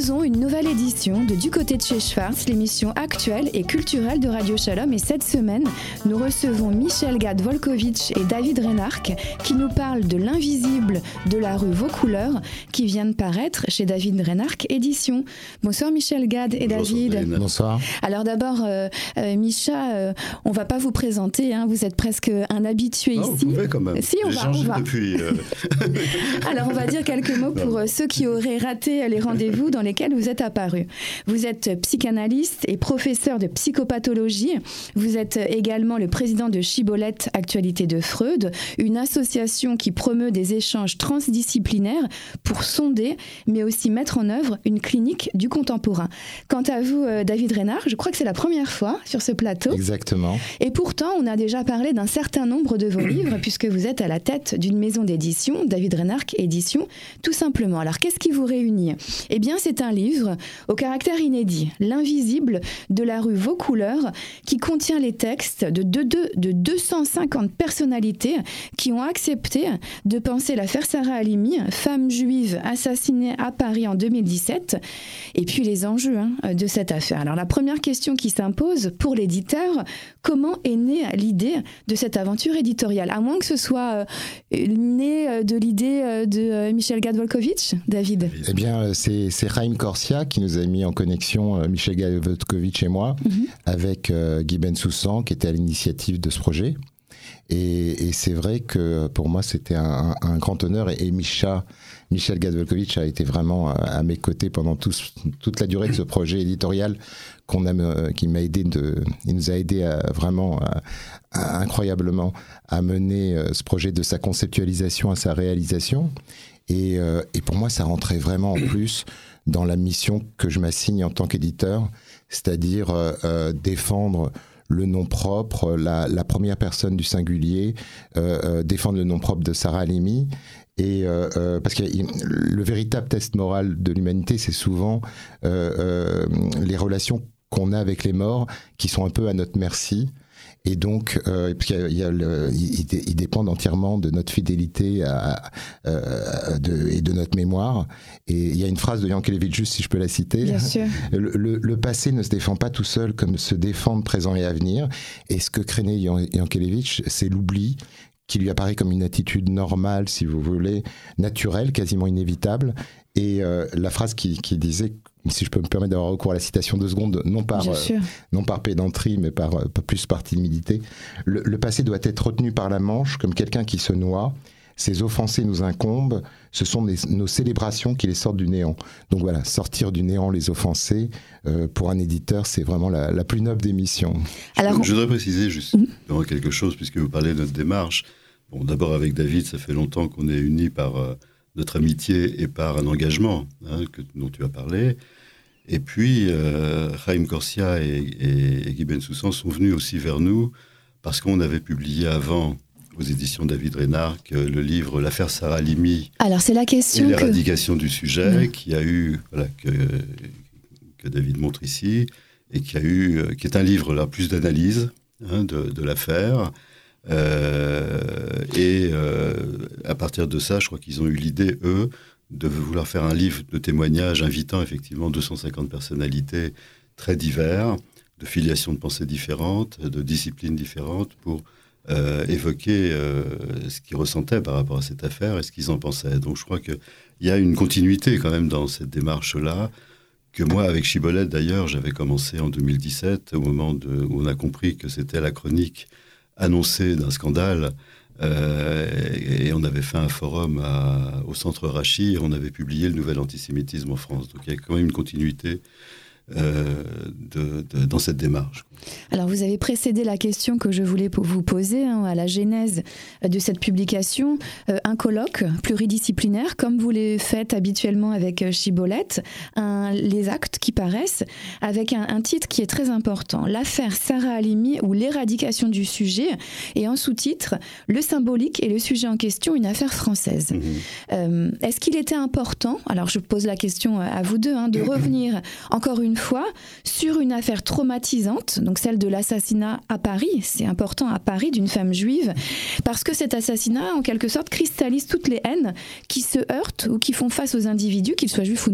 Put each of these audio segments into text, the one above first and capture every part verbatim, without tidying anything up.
proposons une nouvelle édition de Du côté de chez Schwartz, l'émission actuelle et culturelle de Radio Shalom. Et cette semaine, nous recevons Michel Gad-Volkovitch et David Reinark qui nous parlent de l'invisible de la rue Vaucouleurs qui vient de paraître chez David Reinark Édition. Bonsoir Michel Gad et Bonjour, David. Sandrine. Bonsoir. Alors d'abord, euh, euh, Micha, euh, on ne va pas vous présenter, hein, vous êtes presque un habitué non, ici. Vous pouvez quand même. Si, on J'ai va, changé on va. depuis. Euh... Alors on va dire quelques mots pour euh, ceux qui auraient raté les rendez-vous dans lesquels vous êtes apparu. Vous êtes psychanalyste et professeur de psychopathologie. Vous êtes également le président de Chibolette Actualité de Freud, une association qui promeut des échanges transdisciplinaires pour sonder, mais aussi mettre en œuvre une clinique du contemporain. Quant à vous, euh, David Reinark, je crois que c'est la première fois sur ce plateau. Exactement. Et pourtant, on a déjà parlé d'un certain nombre de vos livres, puisque vous êtes à la tête d'une maison d'édition, David Reinark Édition, tout simplement. Alors, qu'est-ce qui vous réunit ? Eh bien, c'est un livre au caractère inédit, L'invisible de la rue Vaucouleurs, qui contient les textes de, de, de, de deux cent cinquante personnalités qui ont accepté de penser l'affaire Sarah Halimi, femme juive assassinée à Paris en deux mille dix-sept, et puis les enjeux hein, de cette affaire. Alors, la première question qui s'impose pour l'éditeur, comment est née l'idée de cette aventure éditoriale ? À moins que ce soit euh, né de l'idée euh, de euh, Michel Gad-Volkovitch, David. Eh bien, c'est, c'est Chaim Corsia qui nous a mis en connexion, euh, Michel Gad-Volkovitch et moi, mm-hmm. avec euh, Guy Bensoussan, qui était à l'initiative de ce projet. Et, et c'est vrai que pour moi, c'était un, un, un grand honneur. Et, et Micha, Michel Gad-Volkovitch a été vraiment à mes côtés pendant tout, toute la durée de ce projet éditorial qu'on a, qui m'a aidé de, il nous a aidé à, vraiment à, à, incroyablement à mener ce projet de sa conceptualisation à sa réalisation. Et, euh, et pour moi, ça rentrait vraiment en plus dans la mission que je m'assigne en tant qu'éditeur, c'est-à-dire euh, euh, défendre le nom propre, la, la première personne du singulier, euh, euh, défendre le nom propre de Sarah Halimi. Et euh, euh, parce que le véritable test moral de l'humanité, c'est souvent euh, euh, les relations qu'on a avec les morts, qui sont un peu à notre merci. Et donc, euh, parce qu'il y a, il y a le, ils, ils dépendent entièrement de notre fidélité à, à, de, et de notre mémoire. Et il y a une phrase de Yankelevitch, juste si je peux la citer. Bien sûr. Le, le, le passé ne se défend pas tout seul, comme se défendent présent et avenir. Et ce que craignait Yankelevitch, c'est l'oubli, qui lui apparaît comme une attitude normale, si vous voulez, naturelle, quasiment inévitable. Et euh, la phrase qui, qui disait, si je peux me permettre d'avoir recours à la citation deux secondes, non par, euh, non par pédanterie, mais par, euh, plus par timidité, le, le passé doit être retenu par la manche comme quelqu'un qui se noie. Ces offensés nous incombent, ce sont les, nos célébrations qui les sortent du néant. Donc voilà, sortir du néant les offensés, euh, pour un éditeur, c'est vraiment la, la plus noble des missions. Alors, je voudrais préciser juste mmh. quelque chose, puisque vous parlez de notre démarche. Bon, d'abord avec David, ça fait longtemps qu'on est unis par euh, notre amitié et par un engagement hein, que, dont tu as parlé. Et puis, euh, Chaim Corsia et, et, et Guy Bensoussan sont venus aussi vers nous parce qu'on avait publié avant, aux éditions David Reinark, le livre L'affaire Sarah Halimi. Alors, c'est la question et que... l'éradication du sujet, mmh. qui a eu, voilà, que, que David montre ici, et qui, a eu, qui est un livre là, plus d'analyse hein, de, de l'affaire. Euh, et euh, à partir de ça, je crois qu'ils ont eu l'idée, eux, de vouloir faire un livre de témoignages invitant effectivement deux cent cinquante personnalités très diverses, de filiations de pensée différentes, de disciplines différentes, pour euh, évoquer euh, ce qu'ils ressentaient par rapport à cette affaire et ce qu'ils en pensaient. Donc je crois qu'il y a une continuité quand même dans cette démarche-là, que moi, avec Chibolette d'ailleurs, j'avais commencé en deux mille dix-sept, au moment de, où on a compris que c'était la chronique annoncée d'un scandale. Euh, et on avait fait un forum à, au Centre Rachi et on avait publié le nouvel antisémitisme en France. Donc il y a quand même une continuité euh, de, de, dans cette démarche. Alors vous avez précédé la question que je voulais vous poser hein, à la genèse de cette publication, euh, un colloque pluridisciplinaire comme vous les faites habituellement avec euh, Chibolette, un, les actes qui paraissent avec un, un titre qui est très important, l'affaire Sarah Halimi ou l'éradication du sujet, et en sous-titre le symbolique et le sujet en question, une affaire française. Mmh. Euh, est-ce qu'il était important, alors je pose la question à vous deux, hein, de revenir encore une fois sur une affaire traumatisante, donc celle de l'assassinat à Paris, c'est important à Paris, d'une femme juive, parce que cet assassinat, en quelque sorte, cristallise toutes les haines qui se heurtent ou qui font face aux individus, qu'ils soient juifs ou non.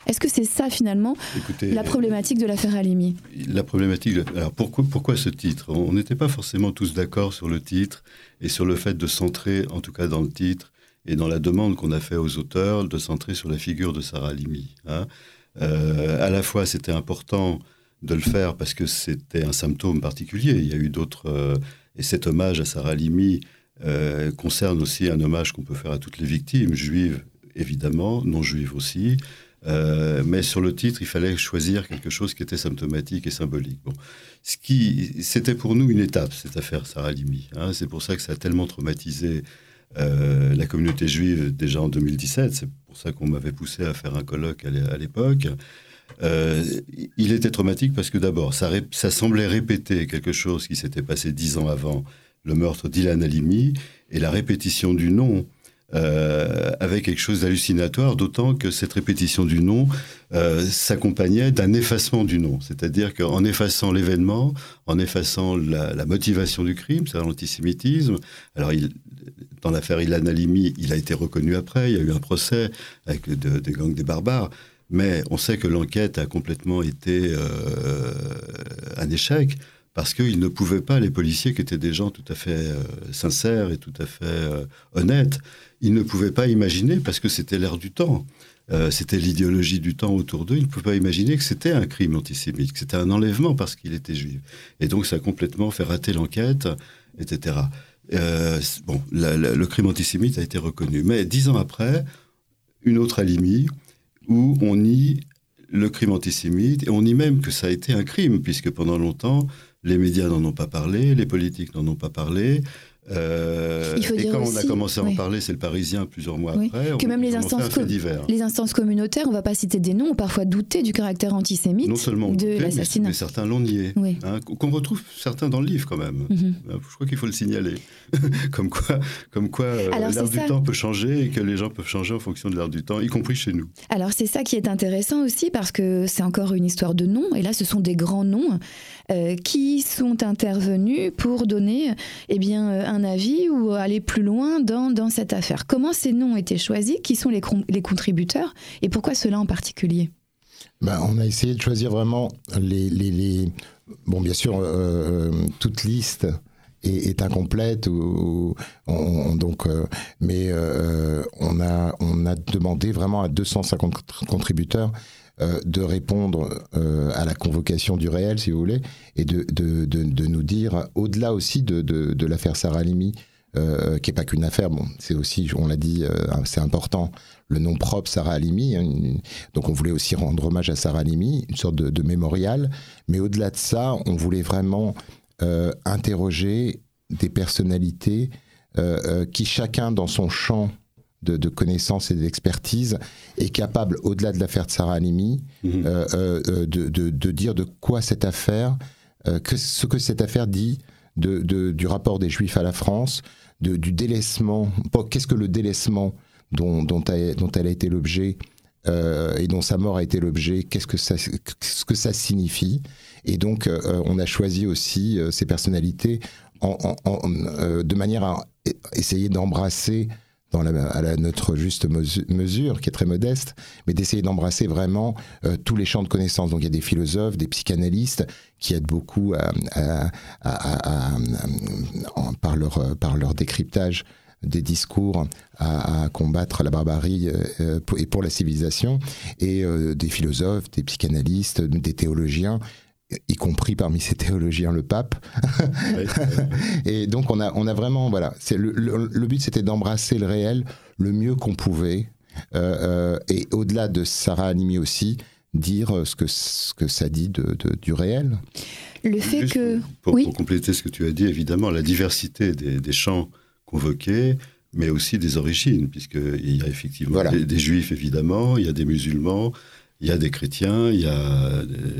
Est-ce que c'est ça finalement Écoutez, la problématique de l'affaire Halimi? La problématique, alors pourquoi, pourquoi ce titre? On n'était pas forcément tous d'accord sur le titre et sur le fait de centrer, en tout cas dans le titre, et dans la demande qu'on a fait aux auteurs, de centrer sur la figure de Sarah Halimi. Hein. Euh, à la fois, c'était important de le faire parce que c'était un symptôme particulier. Il y a eu d'autres... Euh, et cet hommage à Sarah Halimi euh, concerne aussi un hommage qu'on peut faire à toutes les victimes, juives évidemment, non juives aussi. Euh, mais sur le titre, il fallait choisir quelque chose qui était symptomatique et symbolique. Bon. Ce qui, c'était pour nous une étape, cette affaire Sarah Halimi. Hein. C'est pour ça que ça a tellement traumatisé Euh, la communauté juive déjà en deux mille dix-sept, c'est pour ça qu'on m'avait poussé à faire un colloque à l'époque. Euh, il était traumatique parce que d'abord, ça, ça semblait répéter quelque chose qui s'était passé dix ans avant le meurtre d'Ilan Halimi, et la répétition du nom euh, avait quelque chose d'hallucinatoire, d'autant que cette répétition du nom euh, s'accompagnait d'un effacement du nom. C'est-à-dire qu'en effaçant l'événement, en effaçant la, la motivation du crime, c'est l'antisémitisme, alors il... Dans l'affaire Ilan Halimi, il a été reconnu après, il y a eu un procès avec de, des gangs des barbares, mais on sait que l'enquête a complètement été euh, un échec, parce qu'ils ne pouvaient pas, les policiers qui étaient des gens tout à fait euh, sincères et tout à fait euh, honnêtes, ils ne pouvaient pas imaginer, parce que c'était l'ère du temps, euh, c'était l'idéologie du temps autour d'eux, ils ne pouvaient pas imaginer que c'était un crime antisémite, que c'était un enlèvement parce qu'il était juif. Et donc ça a complètement fait rater l'enquête, et cetera. Euh, bon, la, la, le crime antisémite a été reconnu. Mais dix ans après, une autre Halimi, où on nie le crime antisémite, et on nie même que ça a été un crime, puisque pendant longtemps, les médias n'en ont pas parlé, les politiques n'en ont pas parlé. Euh, et quand aussi, on a commencé à en oui. parler, c'est le Parisien plusieurs mois oui. après. Que on même les instances, co les instances communautaires, on ne va pas citer des noms, ont parfois douté du caractère antisémite non seulement de l'assassinat. Mais, mais certains l'ont nié. Oui. Hein, qu'on retrouve certains dans le livre quand même. Mm-hmm. Je crois qu'il faut le signaler. comme quoi, comme quoi euh, l'ère du ça. temps peut changer et que les gens peuvent changer en fonction de l'ère du temps, y compris chez nous. Alors c'est ça qui est intéressant aussi, parce que c'est encore une histoire de noms. Et là, ce sont des grands noms euh, qui sont intervenus pour donner eh bien, euh, un avis ou aller plus loin dans, dans cette affaire. Comment ces noms ont été choisis? Qui sont les, les contributeurs? Et pourquoi ceux-là en particulier? Ben, on a essayé de choisir vraiment les... les, les... Bon, bien sûr, euh, toute liste est, est incomplète, ou, on, on, donc, euh, mais euh, on, a, on a demandé vraiment à deux cent cinquante contributeurs Euh, de répondre euh, à la convocation du réel, si vous voulez, et de, de, de, de nous dire, au-delà aussi de, de, de l'affaire Sarah Halimi, euh, qui n'est pas qu'une affaire, bon, c'est aussi, on l'a dit, euh, c'est important, le nom propre Sarah Halimi, hein, une, donc on voulait aussi rendre hommage à Sarah Halimi, une sorte de, de mémorial, mais au-delà de ça, on voulait vraiment euh, interroger des personnalités euh, euh, qui, chacun dans son champ De, de connaissances et d'expertise, est capable, au-delà de l'affaire de Sarah Halimi, mmh. euh, euh, de, de, de dire de quoi cette affaire, euh, que, ce que cette affaire dit de, de, du rapport des Juifs à la France, de, du délaissement, qu'est-ce que le délaissement dont, dont, a, dont elle a été l'objet euh, et dont sa mort a été l'objet, qu'est-ce que ça, ce que ça signifie. Et donc, euh, on a choisi aussi euh, ces personnalités en, en, en, euh, de manière à essayer d'embrasser dans la, à la, notre juste mesure, qui est très modeste, mais d'essayer d'embrasser vraiment euh, tous les champs de connaissances. Donc il y a des philosophes, des psychanalystes qui aident beaucoup à, à, à, à, à, à, par, leur, par leur décryptage des discours à, à combattre la barbarie euh, et pour la civilisation, et euh, des philosophes, des psychanalystes, des théologiens, y compris parmi ces théologiens le pape. Oui, et donc on a, on a vraiment, voilà, c'est le, le, le but c'était d'embrasser le réel le mieux qu'on pouvait, euh, euh, et au-delà de Sarah Halimi aussi, dire ce que, ce que ça dit de, de, du réel. Le fait Juste que... Pour, oui. pour compléter ce que tu as dit, évidemment, la diversité des, des champs convoqués, mais aussi des origines, puisqu'il y a effectivement voilà. des, des juifs, évidemment, il y a des musulmans, il y a des chrétiens, il y a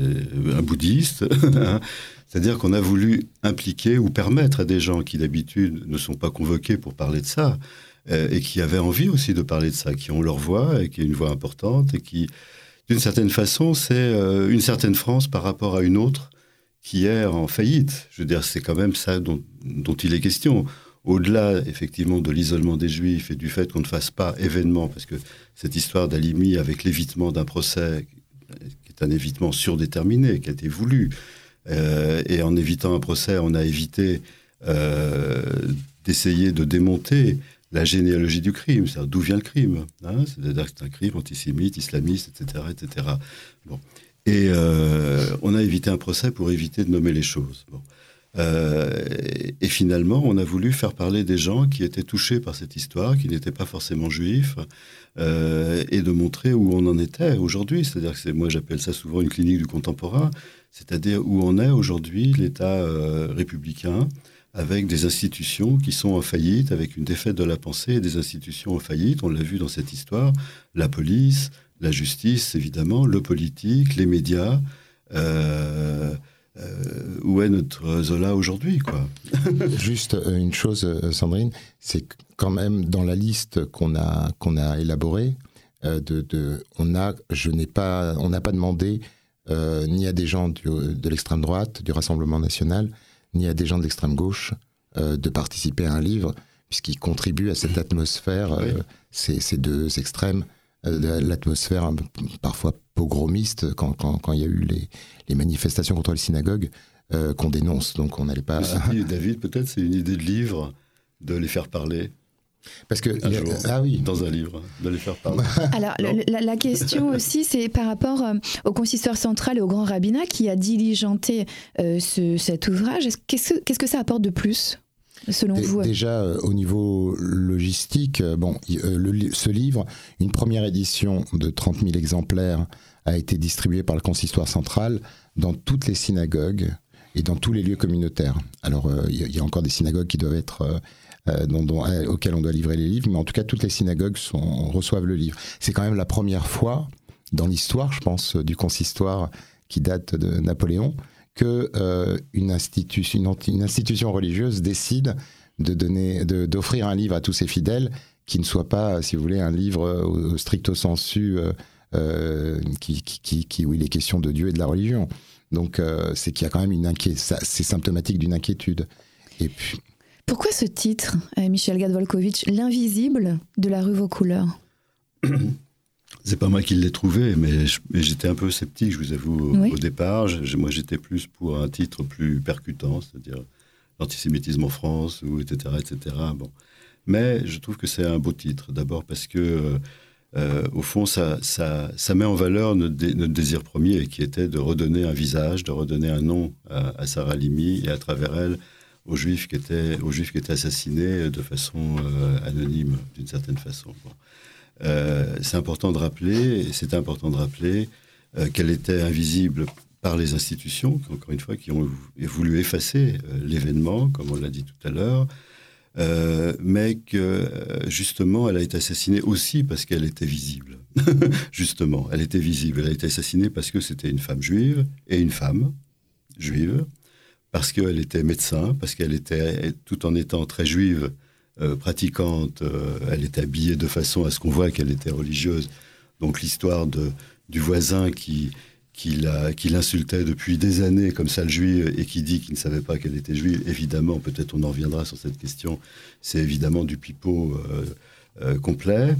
un bouddhiste. C'est-à-dire qu'on a voulu impliquer ou permettre à des gens qui d'habitude ne sont pas convoqués pour parler de ça, euh, et qui avaient envie aussi de parler de ça, qui ont leur voix, et qui ont une voix importante, et qui, d'une certaine façon, c'est euh, une certaine France par rapport à une autre qui est en faillite. Je veux dire, c'est quand même ça dont, dont il est question. au-delà effectivement de l'isolement des Juifs et du fait qu'on ne fasse pas événement, parce que cette histoire d'Halimi avec l'évitement d'un procès, qui est un évitement surdéterminé, qui a été voulu, euh, et en évitant un procès, on a évité euh, d'essayer de démonter la généalogie du crime, c'est-à-dire d'où vient le crime, hein, c'est-à-dire que c'est un crime antisémite, islamiste, et cetera, et cetera. Bon. Et euh, on a évité un procès pour éviter de nommer les choses. Bon. Euh, et finalement, on a voulu faire parler des gens qui étaient touchés par cette histoire, qui n'étaient pas forcément juifs, euh, et de montrer où on en était aujourd'hui. C'est-à-dire que c'est, moi, j'appelle ça souvent une clinique du contemporain, c'est-à-dire où on est aujourd'hui, l'État euh, républicain, avec des institutions qui sont en faillite, avec une défaite de la pensée et des institutions en faillite. On l'a vu dans cette histoire, la police, la justice, évidemment, le politique, les médias. Euh, Euh, où est notre Zola aujourd'hui, quoi? Juste une chose, Sandrine, c'est que quand même dans la liste qu'on a qu'on a élaborée, euh, de, de, on a, je n'ai pas, on n'a pas demandé euh, ni à des gens du, de l'extrême droite, du Rassemblement national, ni à des gens de l'extrême gauche euh, de participer à un livre, puisqu'ils contribuent à cette atmosphère, euh, oui. ces, ces deux extrêmes. L'atmosphère parfois pogromiste quand, quand, quand il y a eu les, les manifestations contre les synagogues euh, qu'on dénonce. Donc on n'allait pas... Dit, David, peut-être c'est une idée de livre de les faire parler. Parce que un jour, ah oui, dans un livre, de les faire parler. Alors le, la, la question aussi, c'est par rapport euh, au consistoire central et au grand rabbinat qui a diligenté euh, ce, cet ouvrage. Qu'est-ce que, qu'est-ce que ça apporte de plus ? Selon D- vous? Déjà, euh, au niveau logistique, euh, bon, euh, le, ce livre, une première édition de trente mille exemplaires a été distribuée par le consistoire central dans toutes les synagogues et dans tous les lieux communautaires. Alors, il euh, y, y a encore des synagogues qui doivent être, euh, euh, dont, dont, euh, auxquelles on doit livrer les livres, mais en tout cas, toutes les synagogues sont, reçoivent le livre. C'est quand même la première fois dans l'histoire, je pense, du consistoire qui date de Napoléon, que euh, une, institution, une, une institution religieuse décide de donner, de, d'offrir un livre à tous ses fidèles qui ne soit pas, si vous voulez, un livre au, au stricto sensu euh, euh, qui, qui, qui, où il est question de Dieu et de la religion. Donc euh, c'est qu'il y a quand même une inquiétude, c'est symptomatique d'une inquiétude. Et puis... Pourquoi ce titre, Michel Gad-Volkovitch, l'invisible de la rue Vaucouleurs? C'est pas moi qui l'ai trouvé, mais, je, mais j'étais un peu sceptique, je vous avoue, oui. au départ. Je, moi, j'étais plus pour un titre plus percutant, c'est-à-dire l'antisémitisme en France, ou et cetera, et cetera. Bon. Mais je trouve que c'est un beau titre, d'abord parce que, euh, au fond, ça, ça, ça met en valeur notre, dé, notre désir premier, qui était de redonner un visage, de redonner un nom à, à Sarah Halimi, et à travers elle, aux Juifs qui étaient, aux Juifs qui étaient assassinés de façon euh, anonyme, d'une certaine façon. Bon. Euh, c'est important de rappeler, et c'est important de rappeler euh, qu'elle était invisible par les institutions, encore une fois, qui ont voulu effacer euh, l'événement, comme on l'a dit tout à l'heure, euh, mais que euh, justement, elle a été assassinée aussi parce qu'elle était visible. Justement, elle était visible. Elle a été assassinée parce que c'était une femme juive et une femme juive, parce qu'elle était médecin, parce qu'elle était, tout en étant très juive, Euh, pratiquante, euh, elle était habillée de façon à ce qu'on voit qu'elle était religieuse. Donc l'histoire de, du voisin qui, qui, la, qui l'insultait depuis des années comme sale juive et qui dit qu'il ne savait pas qu'elle était juive, évidemment, peut-être on en reviendra sur cette question, c'est évidemment du pipeau euh, euh, complet.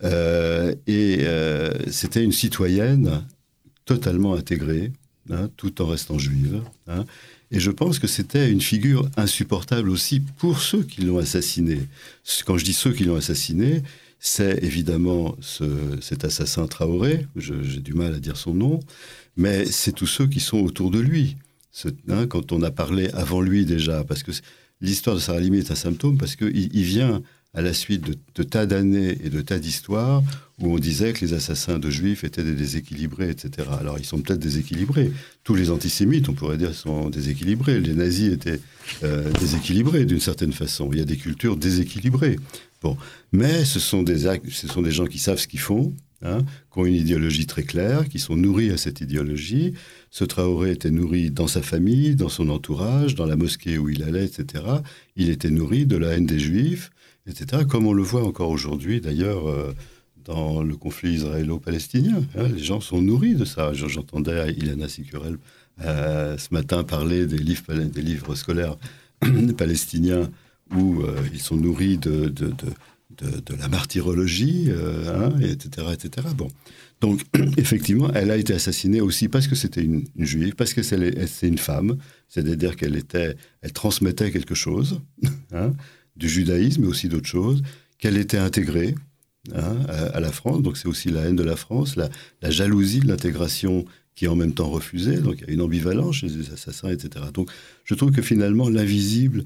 Euh, et euh, c'était une citoyenne totalement intégrée, hein, tout en restant juive, hein. Et je pense que c'était une figure insupportable aussi pour ceux qui l'ont assassinée. Quand je dis ceux qui l'ont assassinée, c'est évidemment ce, cet assassin Traoré, je, j'ai du mal à dire son nom, mais c'est tous ceux qui sont autour de lui. Ce, hein, quand on a parlé avant lui déjà, parce que l'histoire de Sarah Halimi est un symptôme, parce qu'il il vient à la suite de, de tas d'années et de tas d'histoires où on disait que les assassins de juifs étaient des déséquilibrés, et cetera. Alors, ils sont peut-être déséquilibrés. Tous les antisémites, on pourrait dire, sont déséquilibrés. Les nazis étaient euh, déséquilibrés d'une certaine façon. Il y a des cultures déséquilibrées. Bon. Mais ce sont des actes, ce sont des gens qui savent ce qu'ils font, hein, qui ont une idéologie très claire, qui sont nourris à cette idéologie. Ce Traoré était nourri dans sa famille, dans son entourage, dans la mosquée où il allait, et cetera. Il était nourri de la haine des juifs, et cetera, comme on le voit encore aujourd'hui, d'ailleurs, euh, dans le conflit israélo-palestinien. Hein, les gens sont nourris de ça. J'entendais Ilana Sicurel euh, ce matin parler des livres, des livres scolaires palestiniens où euh, ils sont nourris de, de, de, de, de la martyrologie, euh, hein, et cetera, et cetera. Bon. Donc, effectivement, elle a été assassinée aussi parce que c'était une, une juive, parce que c'est, c'est une femme, c'est-à-dire qu'elle était, elle transmettait quelque chose, hein, du judaïsme, mais aussi d'autres choses, qu'elle était intégrée, hein, à, à la France. Donc, c'est aussi la haine de la France, la, la jalousie de l'intégration qui est en même temps refusée. Donc, il y a une ambivalence chez les assassins, et cetera. Donc, je trouve que finalement, l'invisible,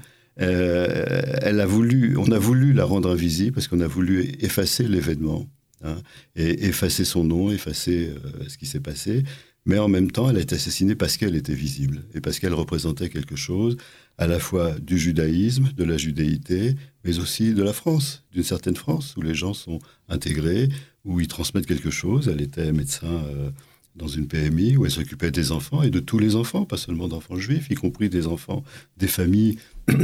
euh, elle a voulu, on a voulu la rendre invisible parce qu'on a voulu effacer l'événement. Hein, et effacer son nom, effacer euh, ce qui s'est passé. Mais en même temps, elle a été assassinée parce qu'elle était visible et parce qu'elle représentait quelque chose à la fois du judaïsme, de la judéité, mais aussi de la France, d'une certaine France, où les gens sont intégrés, où ils transmettent quelque chose. Elle était médecin euh, dans une P M I, où elle s'occupait des enfants, et de tous les enfants, pas seulement d'enfants juifs, y compris des enfants des familles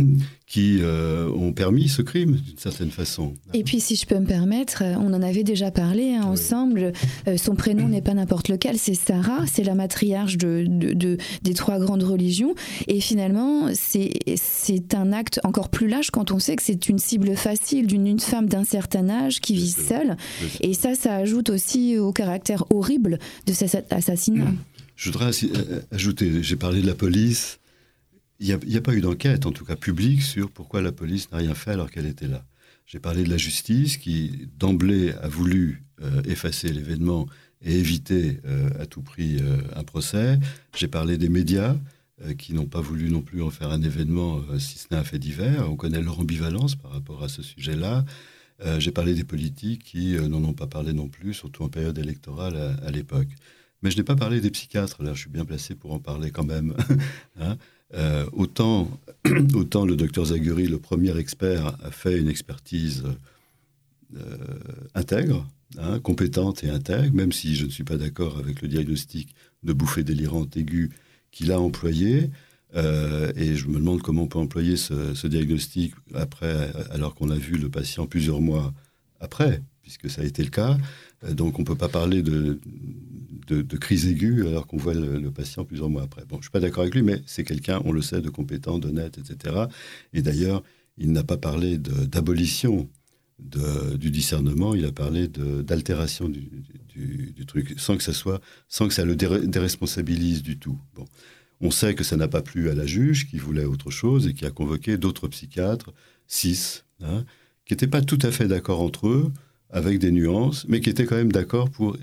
qui euh, ont permis ce crime, d'une certaine façon. Et puis, si je peux me permettre, on en avait déjà parlé hein, oui. ensemble. Euh, son prénom n'est pas n'importe lequel, c'est Sarah, c'est la matriarche de, de, de, des trois grandes religions. Et finalement, c'est, c'est un acte encore plus lâche quand on sait que c'est une cible facile d'une une femme d'un certain âge qui vit seule. Et ça, ça ajoute aussi au caractère horrible de cet assassinat. Je voudrais ajouter, j'ai parlé de la police. Il n'y a, a pas eu d'enquête, en tout cas publique, sur pourquoi la police n'a rien fait alors qu'elle était là. J'ai parlé de la justice qui, d'emblée, a voulu euh, effacer l'événement et éviter euh, à tout prix euh, un procès. J'ai parlé des médias euh, qui n'ont pas voulu non plus en faire un événement, euh, si ce n'est un fait divers. On connaît leur ambivalence par rapport à ce sujet-là. Euh, j'ai parlé des politiques qui euh, n'en ont pas parlé non plus, surtout en période électorale à, à l'époque. Mais je n'ai pas parlé des psychiatres. Là, je suis bien placé pour en parler quand même. hein Euh, autant, autant le docteur Zaguri, le premier expert, a fait une expertise euh, intègre, hein, compétente et intègre, même si je ne suis pas d'accord avec le diagnostic de bouffée délirante aiguë qu'il a employé. Euh, et je me demande comment on peut employer ce, ce diagnostic après, alors qu'on a vu le patient plusieurs mois après, puisque ça a été le cas. Euh, donc on ne peut pas parler de... De, de crise aiguë alors qu'on voit le, le patient plusieurs mois après. Bon, je ne suis pas d'accord avec lui, mais c'est quelqu'un, on le sait, de compétent, d'honnête, et cetera. Et d'ailleurs, il n'a pas parlé de, d'abolition de, du discernement, il a parlé de, d'altération du, du, du truc, sans que ça soit, sans que ça le dé, déresponsabilise du tout. Bon. On sait que ça n'a pas plu à la juge, qui voulait autre chose et qui a convoqué d'autres psychiatres, six, hein, qui n'étaient pas tout à fait d'accord entre eux, avec des nuances, mais qui étaient quand même d'accord pour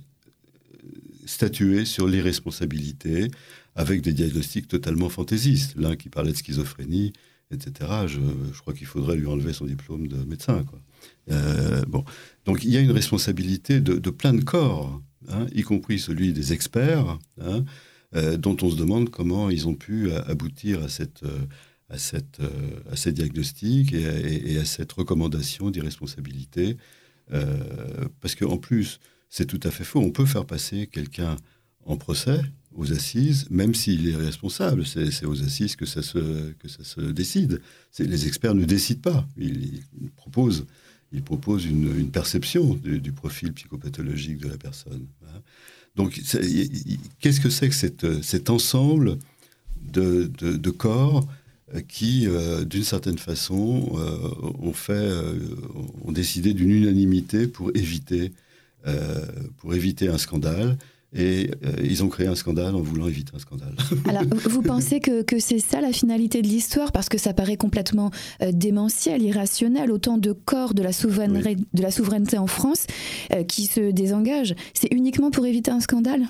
statuer sur l'irresponsabilité avec des diagnostics totalement fantaisistes. L'un qui parlait de schizophrénie, et cetera. Je, je crois qu'il faudrait lui enlever son diplôme de médecin, quoi. Euh, bon. Donc il y a une responsabilité de, de plein de corps, hein, y compris celui des experts, hein, euh, dont on se demande comment ils ont pu aboutir à, cette, à, cette, à ces diagnostics et, et, et à cette recommandation d'irresponsabilité. Euh, parce qu'en plus, c'est tout à fait faux. On peut faire passer quelqu'un en procès, aux assises, même s'il est responsable. C'est, c'est aux assises que ça se, que ça se décide. C'est, les experts ne décident pas. Ils, ils proposent, ils proposent une, une perception du, du profil psychopathologique de la personne. Donc, c'est, qu'est-ce que c'est que cette, cet ensemble de, de, de corps qui, euh, d'une certaine façon, euh, ont, fait, euh, ont décidé d'une unanimité pour éviter Euh, pour éviter un scandale, et euh, ils ont créé un scandale en voulant éviter un scandale. Alors, vous pensez que, que c'est ça la finalité de l'histoire? Parce que ça paraît complètement euh, démentiel, irrationnel, autant de corps de la souveraineté, oui. de la souveraineté en France euh, qui se désengagent. C'est uniquement pour éviter un scandale?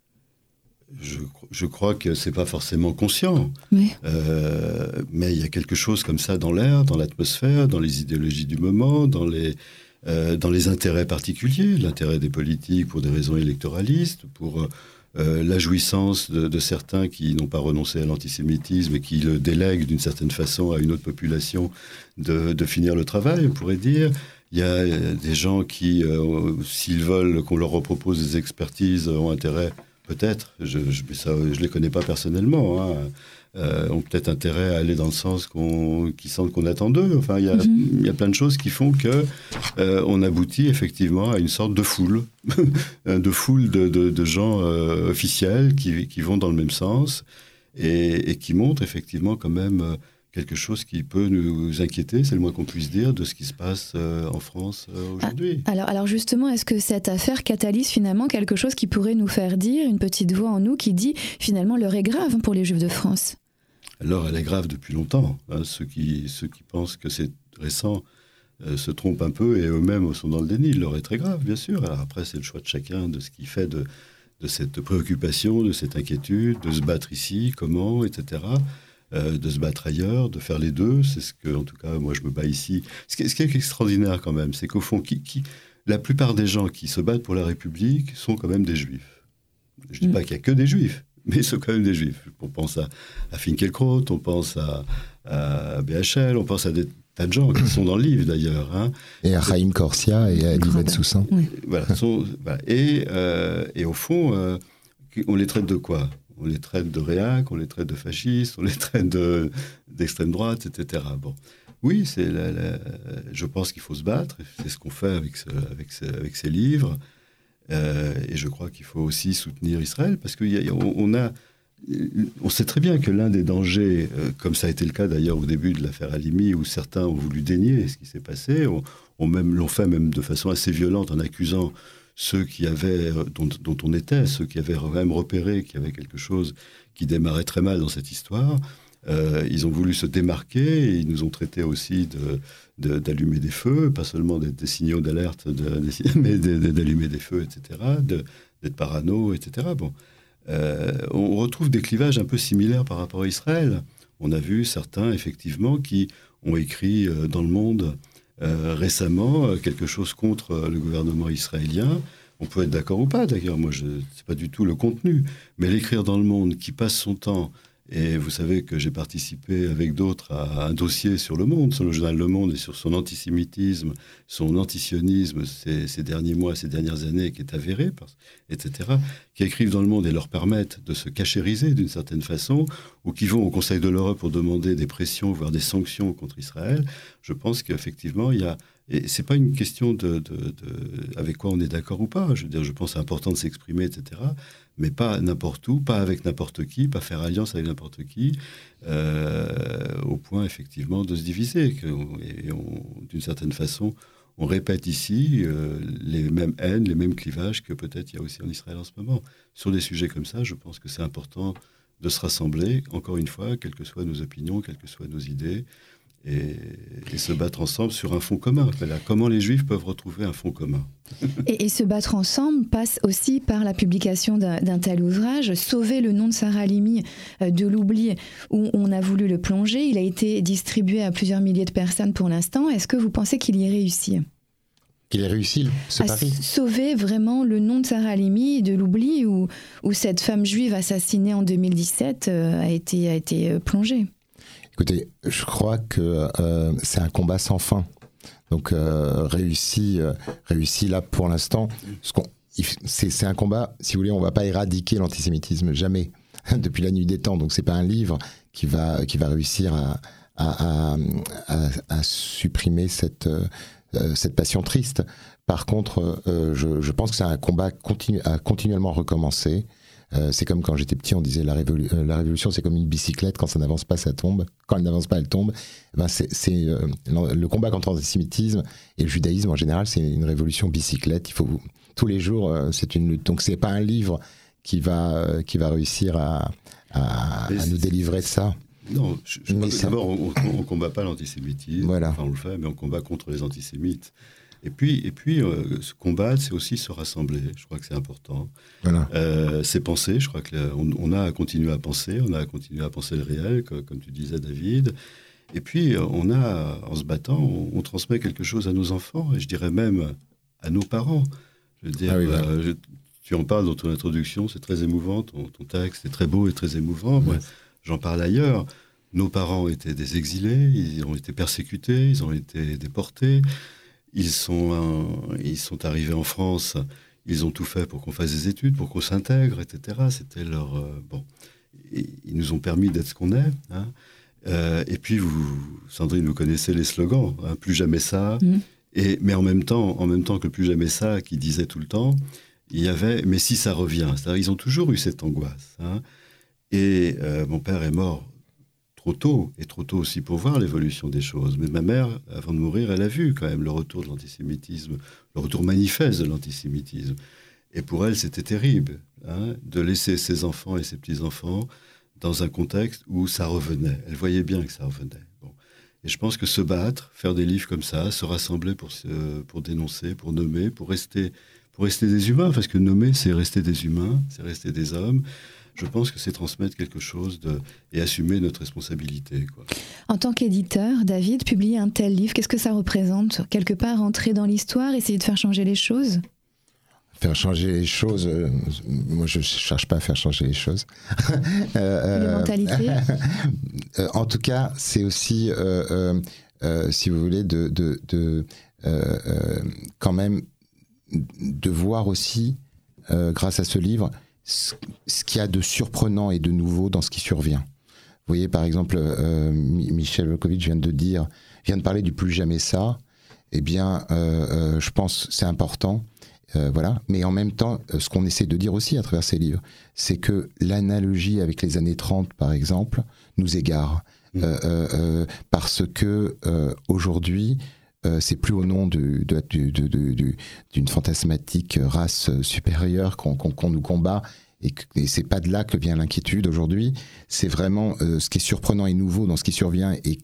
Je, je crois que c'est pas forcément conscient, oui. euh, mais il y a quelque chose comme ça dans l'air, dans l'atmosphère, dans les idéologies du moment, dans les Euh, dans les intérêts particuliers, l'intérêt des politiques pour des raisons électoralistes, pour euh, la jouissance de, de certains qui n'ont pas renoncé à l'antisémitisme et qui le délèguent d'une certaine façon à une autre population de, de finir le travail, on pourrait dire. Il y a euh, des gens qui, euh, s'ils veulent qu'on leur propose des expertises, ont intérêt, peut-être, je ne les connais pas personnellement, hein, Euh, ont peut-être intérêt à aller dans le sens qu'on, qu'ils sentent qu'on attend d'eux. Enfin, il y a, mm-hmm. il y a plein de choses qui font que euh, on aboutit effectivement à une sorte de foule, de foule de, de, de gens euh, officiels qui, qui vont dans le même sens et, et qui montrent effectivement quand même euh, quelque chose qui peut nous inquiéter, c'est le moins qu'on puisse dire, de ce qui se passe euh, en France euh, aujourd'hui. Ah, alors, alors justement, est-ce que cette affaire catalyse finalement quelque chose qui pourrait nous faire dire, une petite voix en nous qui dit finalement l'heure est grave pour les Juifs de France? Alors elle est grave depuis longtemps. Hein. Ceux, qui, ceux qui pensent que c'est récent euh, se trompent un peu et eux-mêmes sont dans le déni. L'heure est très grave, bien sûr. Alors après, c'est le choix de chacun de ce qu'il fait de, de cette préoccupation, de cette inquiétude, de se battre ici, comment, et cetera. Euh, de se battre ailleurs, de faire les deux. C'est ce que, en tout cas, moi, je me bats ici. Ce qui, ce qui est extraordinaire quand même, c'est qu'au fond, qui, qui, la plupart des gens qui se battent pour la République sont quand même des Juifs. Je ne dis mmh. pas qu'il n'y a que des Juifs, mais ils sont quand même des Juifs. On pense à, à Finkielkraut, on pense à, à B H L, on pense à des tas de gens qui sont dans le livre d'ailleurs. Hein. Et à Chaim Corsia et à Guy Bensoussan. Oui. Voilà, sont, voilà. Et, euh, et au fond, euh, on les traite de quoi ? On les traite de réac, on les traite de fascistes, on les traite de, d'extrême droite, et cetera. Bon. Oui, c'est la, la, je pense qu'il faut se battre. C'est ce qu'on fait avec, ce, avec, ce, avec ces livres. Euh, et je crois qu'il faut aussi soutenir Israël, parce qu'on on a, on sait très bien que l'un des dangers, euh, comme ça a été le cas d'ailleurs au début de l'affaire Halimi, où certains ont voulu dénier ce qui s'est passé, on, on même, l'ont fait même de façon assez violente en accusant ceux qui avaient, dont, dont on était, ceux qui avaient quand même repéré qu'il y avait quelque chose qui démarrait très mal dans cette histoire. Euh, ils ont voulu se démarquer et ils nous ont traités aussi de, de, d'allumer des feux, pas seulement des, des signaux d'alerte, de, des, mais de, de, d'allumer des feux, et cetera, de, d'être parano, et cetera. Bon. Euh, on retrouve des clivages un peu similaires par rapport à Israël. On a vu certains, effectivement, qui ont écrit euh, dans Le Monde euh, récemment euh, quelque chose contre euh, le gouvernement israélien. On peut être d'accord ou pas, d'ailleurs. Moi, je, c'est pas du tout le contenu. Mais l'écrire dans Le Monde, qui passe son temps... Et vous savez que j'ai participé avec d'autres à un dossier sur Le Monde, sur le journal Le Monde, et sur son antisémitisme, son antisionisme ces, ces derniers mois, ces dernières années, qui est avéré, et cetera, qui écrivent dans Le Monde et leur permettent de se cachériser d'une certaine façon, ou qui vont au Conseil de l'Europe pour demander des pressions, voire des sanctions contre Israël. Je pense qu'effectivement, il y a... Et c'est pas une question de, de, de avec quoi on est d'accord ou pas. Je veux dire, je pense que c'est important de s'exprimer, et cetera. Mais pas n'importe où, pas avec n'importe qui, pas faire alliance avec n'importe qui, euh, au point effectivement de se diviser. Que, et on, d'une certaine façon, on répète ici euh, les mêmes haines, les mêmes clivages que peut-être il y a aussi en Israël en ce moment. Sur des sujets comme ça, je pense que c'est important de se rassembler, encore une fois, quelles que soient nos opinions, quelles que soient nos idées, Et, et se battre ensemble sur un fond commun. Voilà, comment les Juifs peuvent retrouver un fond commun. et, et se battre ensemble passe aussi par la publication d'un, d'un tel ouvrage, Sauver le nom de Sarah Halimi euh, de l'oubli, où on a voulu le plonger. Il a été distribué à plusieurs milliers de personnes pour l'instant. Est-ce que vous pensez qu'il y ait réussi ? Qu'il ait réussi, ce à pari. Sauver vraiment le nom de Sarah Halimi de l'oubli, où, où cette femme juive assassinée en deux mille dix-sept euh, a été, a été euh, plongée. Écoutez, je crois que euh, c'est un combat sans fin. Donc, euh, réussi, euh, réussi là pour l'instant. Ce qu'on, c'est, c'est un combat, si vous voulez, on ne va pas éradiquer l'antisémitisme, jamais, depuis la nuit des temps. Donc, ce n'est pas un livre qui va, qui va réussir à, à, à, à, à supprimer cette, euh, cette passion triste. Par contre, euh, je, je pense que c'est un combat continu, à continuellement recommencer. Euh, c'est comme quand j'étais petit, on disait la, révolu- euh, la révolution, c'est comme une bicyclette, quand ça n'avance pas, ça tombe. Quand elle n'avance pas, elle tombe. Ben c'est, c'est, euh, le combat contre l'antisémitisme et le judaïsme en général, c'est une révolution bicyclette. Il faut tous les jours, euh, c'est une lutte. Donc c'est pas un livre qui va euh, qui va réussir à, à, à nous délivrer de ça. Non, je, je mais ça... d'abord, on ne combat pas l'antisémitisme. Voilà. Enfin, on le fait, mais on combat contre les antisémites. Et puis, et puis euh, se combattre, c'est aussi se rassembler. Je crois que c'est important. Voilà. Euh, c'est penser. Je crois qu'on on a à continuer à penser. On a à continuer à penser le réel, comme, comme tu disais, David. Et puis, on a, en se battant, on, on transmet quelque chose à nos enfants, et je dirais même à nos parents. Je veux dire, ah oui, euh, je, tu en parles dans ton introduction, c'est très émouvant. Ton, ton texte est très beau et très émouvant. Ouais. Moi, j'en parle ailleurs. Nos parents étaient des exilés. Ils ont été persécutés. Ils ont été déportés. Ils sont, euh, ils sont arrivés en France, ils ont tout fait pour qu'on fasse des études, pour qu'on s'intègre, et cetera. C'était leur... Euh, bon, et, ils nous ont permis d'être ce qu'on est. Hein. Euh, et puis, vous, Sandrine, vous connaissez les slogans, hein, plus jamais ça. Mmh. Et, mais en même temps, en même temps que plus jamais ça, qui disait tout le temps, il y avait, mais si ça revient. C'est-à-dire, ils ont toujours eu cette angoisse. Hein. Et euh, mon père est mort trop tôt, et trop tôt aussi pour voir l'évolution des choses. Mais ma mère, avant de mourir, elle a vu quand même le retour de l'antisémitisme, le retour manifeste de l'antisémitisme. Et pour elle, c'était terrible, hein, de laisser ses enfants et ses petits-enfants dans un contexte où ça revenait. Elle voyait bien que ça revenait. Bon. Et je pense que se battre, faire des livres comme ça, se rassembler pour, se, pour dénoncer, pour nommer, pour rester, pour rester des humains, parce que nommer, c'est rester des humains, c'est rester des hommes. Je pense que c'est transmettre quelque chose de, et assumer notre responsabilité, quoi. En tant qu'éditeur, David, publier un tel livre, qu'est-ce que ça représente ? Quelque part, entrer dans l'histoire, essayer de faire changer les choses ? Faire changer les choses, euh, moi je ne cherche pas à faire changer les choses. euh, les mentalités euh, En tout cas, c'est aussi, euh, euh, euh, si vous voulez, de, de, de euh, euh, quand même de voir aussi, euh, grâce à ce livre, ce, ce qu'il y a de surprenant et de nouveau dans ce qui survient. Vous voyez, par exemple, euh, Michel Volkovitch vient de dire, vient de parler du plus jamais ça. Eh bien, euh, euh, je pense que c'est important. Euh, voilà. Mais en même temps, ce qu'on essaie de dire aussi à travers ces livres, c'est que l'analogie avec les années trente, par exemple, nous égare. Mmh. Euh, euh, parce que euh, aujourd'hui, euh, c'est plus au nom de, de, de, de, de, de, d'une fantasmatique race supérieure qu'on, qu'on, qu'on nous combat. Et, que, et c'est pas de là que vient l'inquiétude aujourd'hui. C'est vraiment euh, ce qui est surprenant et nouveau dans ce qui survient et,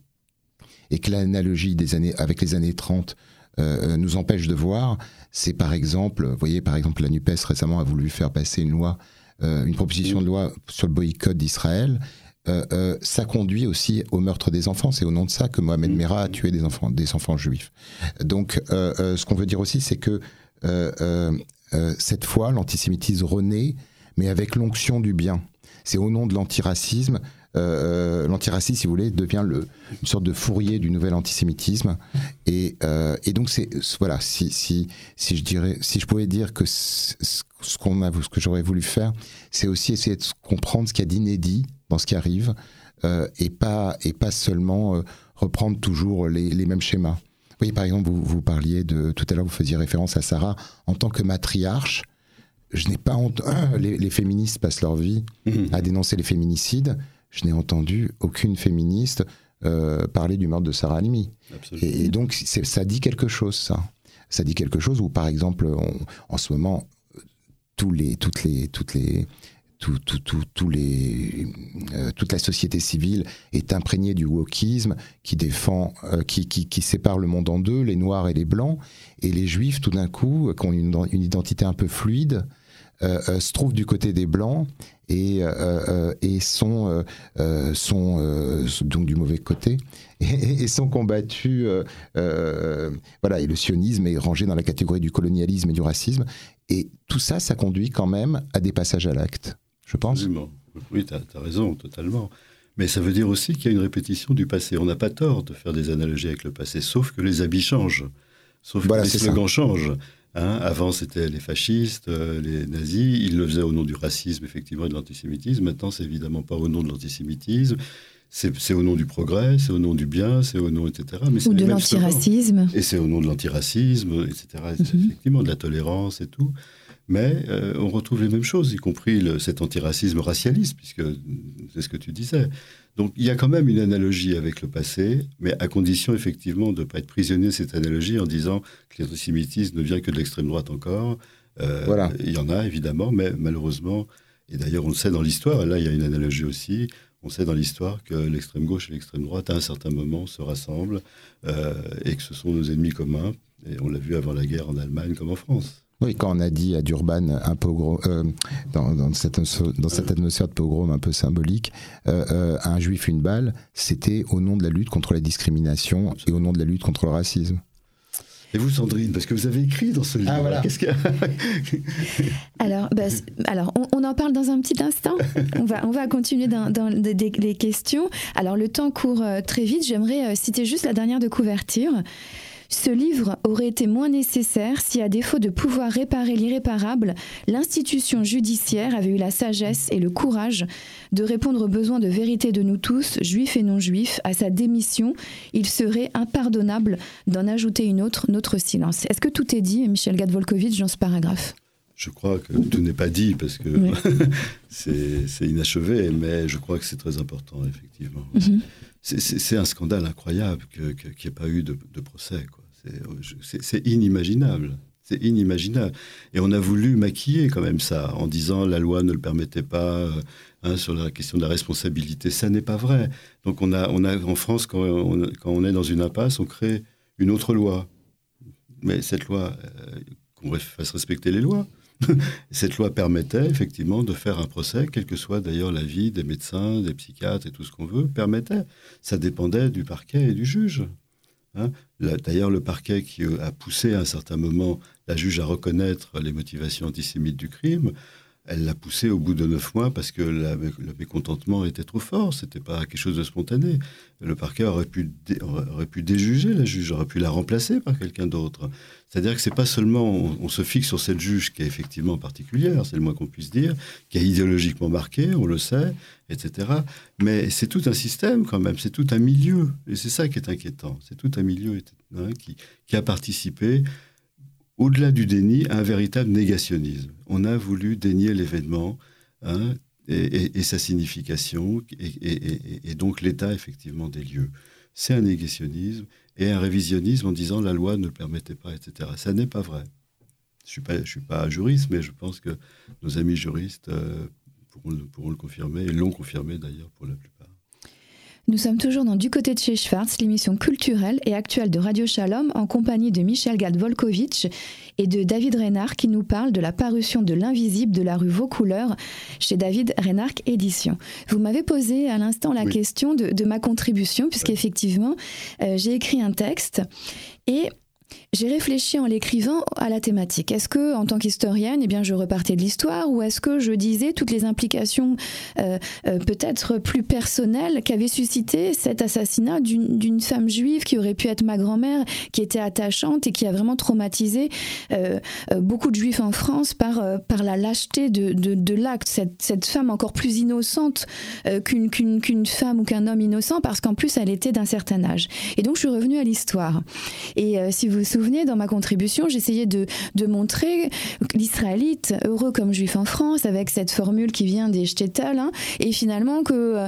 et que l'analogie des années, avec les années trente euh, nous empêche de voir. C'est par exemple, vous voyez, par exemple, la NUPES récemment a voulu faire passer une loi, euh, une proposition de loi sur le boycott d'Israël. Euh, euh, ça conduit aussi au meurtre des enfants. C'est au nom de ça que Mohamed Merah a tué des enfants, des enfants juifs. Donc, euh, euh, ce qu'on veut dire aussi, c'est que euh, euh, euh, cette fois, l'antisémitisme renaît, mais avec l'onction du bien. C'est au nom de l'antiracisme. Euh, l'antiracisme, si vous voulez, devient le, une sorte de fourrier du nouvel antisémitisme. Et, euh, et donc, c'est voilà. Si, si, si je dirais, si je pouvais dire que ce qu'on a, ce que j'aurais voulu faire, c'est aussi essayer de comprendre ce qu'il y a d'inédit dans ce qui arrive, euh, et pas et pas seulement euh, reprendre toujours les, les mêmes schémas. Vous voyez, par exemple, vous, vous parliez de tout à l'heure, vous faisiez référence à Sarah en tant que matriarche. Je n'ai pas honte. Les, les féministes passent leur vie à dénoncer les féminicides. Je n'ai entendu aucune féministe euh, parler du meurtre de Sarah Halimi. Et, et donc, c'est, ça dit quelque chose, ça. Ça dit quelque chose où, par exemple, on, en ce moment, tous les, toutes les, toutes les, tout, tout, tout, tous les, euh, toute la société civile est imprégnée du wokisme qui défend, euh, qui, qui, qui sépare le monde en deux, les noirs et les blancs, et les juifs, tout d'un coup, qui ont une, une identité un peu fluide, euh, euh, se trouvent du côté des blancs. Et, euh, euh, et sont, euh, euh, sont euh, donc du mauvais côté et, et sont combattus. Euh, euh, voilà, et le sionisme est rangé dans la catégorie du colonialisme et du racisme. Et tout ça, ça conduit quand même à des passages à l'acte, je pense. Absolument. Oui, tu as raison, totalement. Mais ça veut dire aussi qu'il y a une répétition du passé. On n'a pas tort de faire des analogies avec le passé, sauf que les habits changent, sauf voilà, que les slogans ça. changent. Hein, avant, c'était les fascistes, euh, les nazis. Ils le faisaient au nom du racisme, effectivement, et de l'antisémitisme. Maintenant, c'est évidemment pas au nom de l'antisémitisme. C'est, c'est au nom du progrès, c'est au nom du bien, c'est au nom, et cetera. Mais c'est Ou de l'antiracisme. Et c'est au nom de l'antiracisme, et cetera. Mm-hmm. Effectivement, de la tolérance et tout. Mais euh, on retrouve les mêmes choses, y compris le, cet antiracisme racialiste, puisque c'est ce que tu disais. Donc, il y a quand même une analogie avec le passé, mais à condition, effectivement, de ne pas être prisonnier de cette analogie en disant que l'antisémitisme ne vient que de l'extrême droite encore. Euh, voilà. Il y en a, évidemment, mais malheureusement, et d'ailleurs, on le sait dans l'histoire, là, il y a une analogie aussi, on sait dans l'histoire que l'extrême gauche et l'extrême droite, à un certain moment, se rassemblent, euh, et que ce sont nos ennemis communs. Et on l'a vu avant la guerre en Allemagne comme en France. Oui, quand on a dit à Durban, un pogrom, euh, dans, dans, cette, dans cette atmosphère de pogrom un peu symbolique, euh, euh, un juif une balle, c'était au nom de la lutte contre la discrimination et au nom de la lutte contre le racisme. Et vous, Sandrine, parce que vous avez écrit dans ce livre. Ah, voilà. Qu'est-ce que... alors, bah, alors on, on en parle dans un petit instant. On va, on va continuer dans, dans des, des, les questions. Alors, le temps court euh, très vite. J'aimerais euh, citer juste la dernière de couverture. Ce livre aurait été moins nécessaire si, à défaut de pouvoir réparer l'irréparable, l'institution judiciaire avait eu la sagesse et le courage de répondre aux besoins de vérité de nous tous, juifs et non-juifs. À sa démission, il serait impardonnable d'en ajouter une autre, notre silence. Est-ce que tout est dit, Michel Gad-Volkovitch, dans ce paragraphe ? Je crois que tout n'est pas dit parce que oui. c'est, c'est inachevé, mais je crois que c'est très important, effectivement. Mm-hmm. C'est, c'est, c'est un scandale incroyable que, que, qu'il n'y ait pas eu de, de procès, quoi. C'est, c'est, c'est inimaginable. C'est inimaginable. Et on a voulu maquiller quand même ça, en disant la loi ne le permettait pas, hein, sur la question de la responsabilité. Ça n'est pas vrai. Donc on a, on a en France, quand on, quand on est dans une impasse, on crée une autre loi. Mais cette loi, euh, qu'on fasse respecter les lois. Cette loi permettait effectivement de faire un procès, quel que soit d'ailleurs l'avis des médecins, des psychiatres et tout ce qu'on veut, permettait. Ça dépendait du parquet et du juge. Hein, là, d'ailleurs, le parquet qui a poussé à un certain moment la juge à reconnaître les motivations antisémites du crime, elle l'a poussé au bout de neuf mois parce que la, le mécontentement était trop fort. C'était pas quelque chose de spontané. Le parquet aurait pu, dé, aurait pu déjuger la juge, aurait pu la remplacer par quelqu'un d'autre. C'est-à-dire que c'est pas seulement on, on se fixe sur cette juge qui est effectivement particulière, c'est le moins qu'on puisse dire, qui est idéologiquement marquée, on le sait, et cetera. Mais c'est tout un système quand même, c'est tout un milieu, et c'est ça qui est inquiétant. C'est tout un milieu hein, qui, qui a participé, au-delà du déni, à un véritable négationnisme. On a voulu dénier l'événement hein, et, et, et sa signification, et, et, et, et donc l'état effectivement des lieux. C'est un négationnisme et un révisionnisme en disant la loi ne le permettait pas, et cetera. Ça n'est pas vrai. Je ne suis, suis pas juriste, mais je pense que nos amis juristes euh, pourront, pourront le confirmer, et l'ont confirmé d'ailleurs pour la plupart. Nous sommes toujours dans Du côté de chez Schwartz, l'émission culturelle et actuelle de Radio Shalom, en compagnie de Michel Gad-Volkovitch et de David Reinhardt, qui nous parle de la parution de L'Invisible de la rue Vaucouleurs chez David Reinhardt Éditions. Vous m'avez posé à l'instant la oui. question de, de ma contribution, puisqu'effectivement, euh, j'ai écrit un texte et j'ai réfléchi en l'écrivant à la thématique. Est-ce que, en tant qu'historienne, eh bien, je repartais de l'histoire, ou est-ce que je disais toutes les implications euh, euh, peut-être plus personnelles qu'avait suscité cet assassinat d'une, d'une femme juive qui aurait pu être ma grand-mère, qui était attachante et qui a vraiment traumatisé euh, euh, beaucoup de juifs en France par, euh, par la lâcheté de, de, de l'acte. Cette, cette femme encore plus innocente euh, qu'une, qu'une, qu'une femme ou qu'un homme innocent, parce qu'en plus, elle était d'un certain âge. Et donc, je suis revenue à l'histoire. Et euh, si vous vous souvenez, dans ma contribution, j'essayais de, de montrer l'Israélite heureux comme juif en France, avec cette formule qui vient des shtetl, hein, et finalement que euh,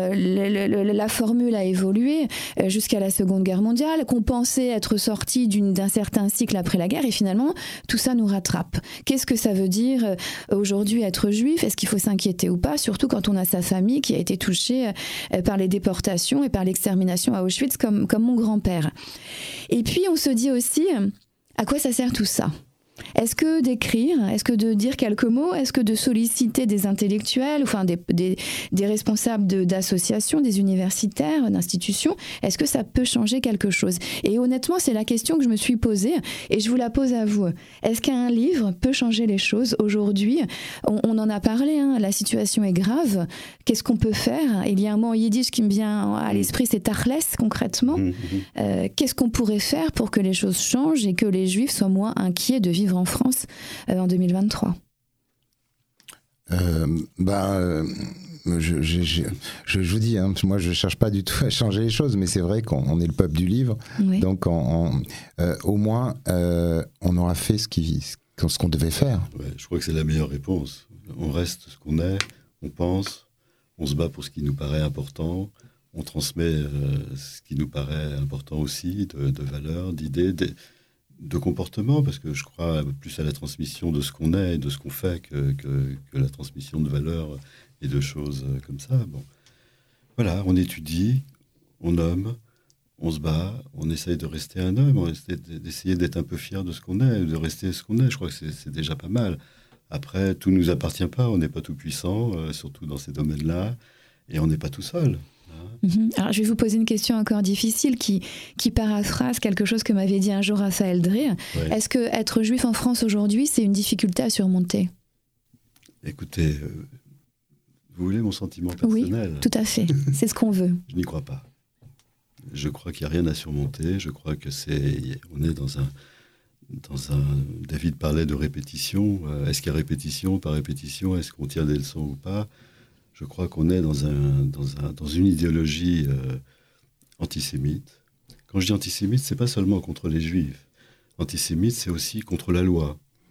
le, le, la formule a évolué euh, jusqu'à la Seconde Guerre mondiale, qu'on pensait être sorti d'une, d'un certain cycle après la guerre, et finalement, tout ça nous rattrape. Qu'est-ce que ça veut dire euh, aujourd'hui être juif ? Est-ce qu'il faut s'inquiéter ou pas ? Surtout quand on a sa famille qui a été touchée euh, par les déportations et par l'extermination à Auschwitz, comme, comme mon grand-père. Et puis, on se dit aussi, à quoi ça sert tout ça ? Est-ce que d'écrire, est-ce que de dire quelques mots, est-ce que de solliciter des intellectuels, enfin des, des, des responsables de, d'associations, des universitaires, d'institutions, est-ce que ça peut changer quelque chose ? Et honnêtement, c'est la question que je me suis posée et je vous la pose à vous. Est-ce qu'un livre peut changer les choses aujourd'hui ? on, on en a parlé, hein, la situation est grave. Qu'est-ce qu'on peut faire ? Il y a un mot en yiddish qui me vient à l'esprit, c'est tachles concrètement. Euh, qu'est-ce qu'on pourrait faire pour que les choses changent et que les juifs soient moins inquiets de vivre en France euh, en deux mille vingt-trois ? euh, bah, euh, je, je, je, je, je vous dis, hein, moi je ne cherche pas du tout à changer les choses, mais c'est vrai qu'on on est le peuple du livre, oui. donc on, on, euh, au moins euh, on aura fait ce, qui, ce qu'on devait faire. Ouais, je crois que c'est la meilleure réponse. On reste ce qu'on est, on pense, on se bat pour ce qui nous paraît important, on transmet euh, ce qui nous paraît important aussi, de, de valeurs, d'idées, de, de comportement, parce que je crois plus à la transmission de ce qu'on est et de ce qu'on fait que, que, que la transmission de valeurs et de choses comme ça. Bon. Voilà, on étudie, on nomme, on se bat, on essaye de rester un homme, on essaie d'essayer d'être un peu fier de ce qu'on est, de rester ce qu'on est. Je crois que c'est, c'est déjà pas mal. Après, tout ne nous appartient pas, on n'est pas tout puissant, euh, surtout dans ces domaines-là, et on n'est pas tout seul. Mmh. Alors, je vais vous poser une question encore difficile qui, qui paraphrase quelque chose que m'avait dit un jour Raphaël Drey. Ouais. Est-ce que être juif en France aujourd'hui, c'est une difficulté à surmonter ? Écoutez, euh, vous voulez mon sentiment personnel ? Oui, tout à fait. C'est ce qu'on veut. Je n'y crois pas. Je crois qu'il n'y a rien à surmonter. Je crois que c'est, on est dans un, dans un. David parlait de répétition. Est-ce qu'il y a répétition par répétition ? Est-ce qu'on tire des leçons ou pas ? Je crois qu'on est dans, un, dans, un, dans une idéologie euh, antisémite. Quand je dis antisémite, ce n'est pas seulement contre les juifs. Antisémite, c'est aussi contre la loi.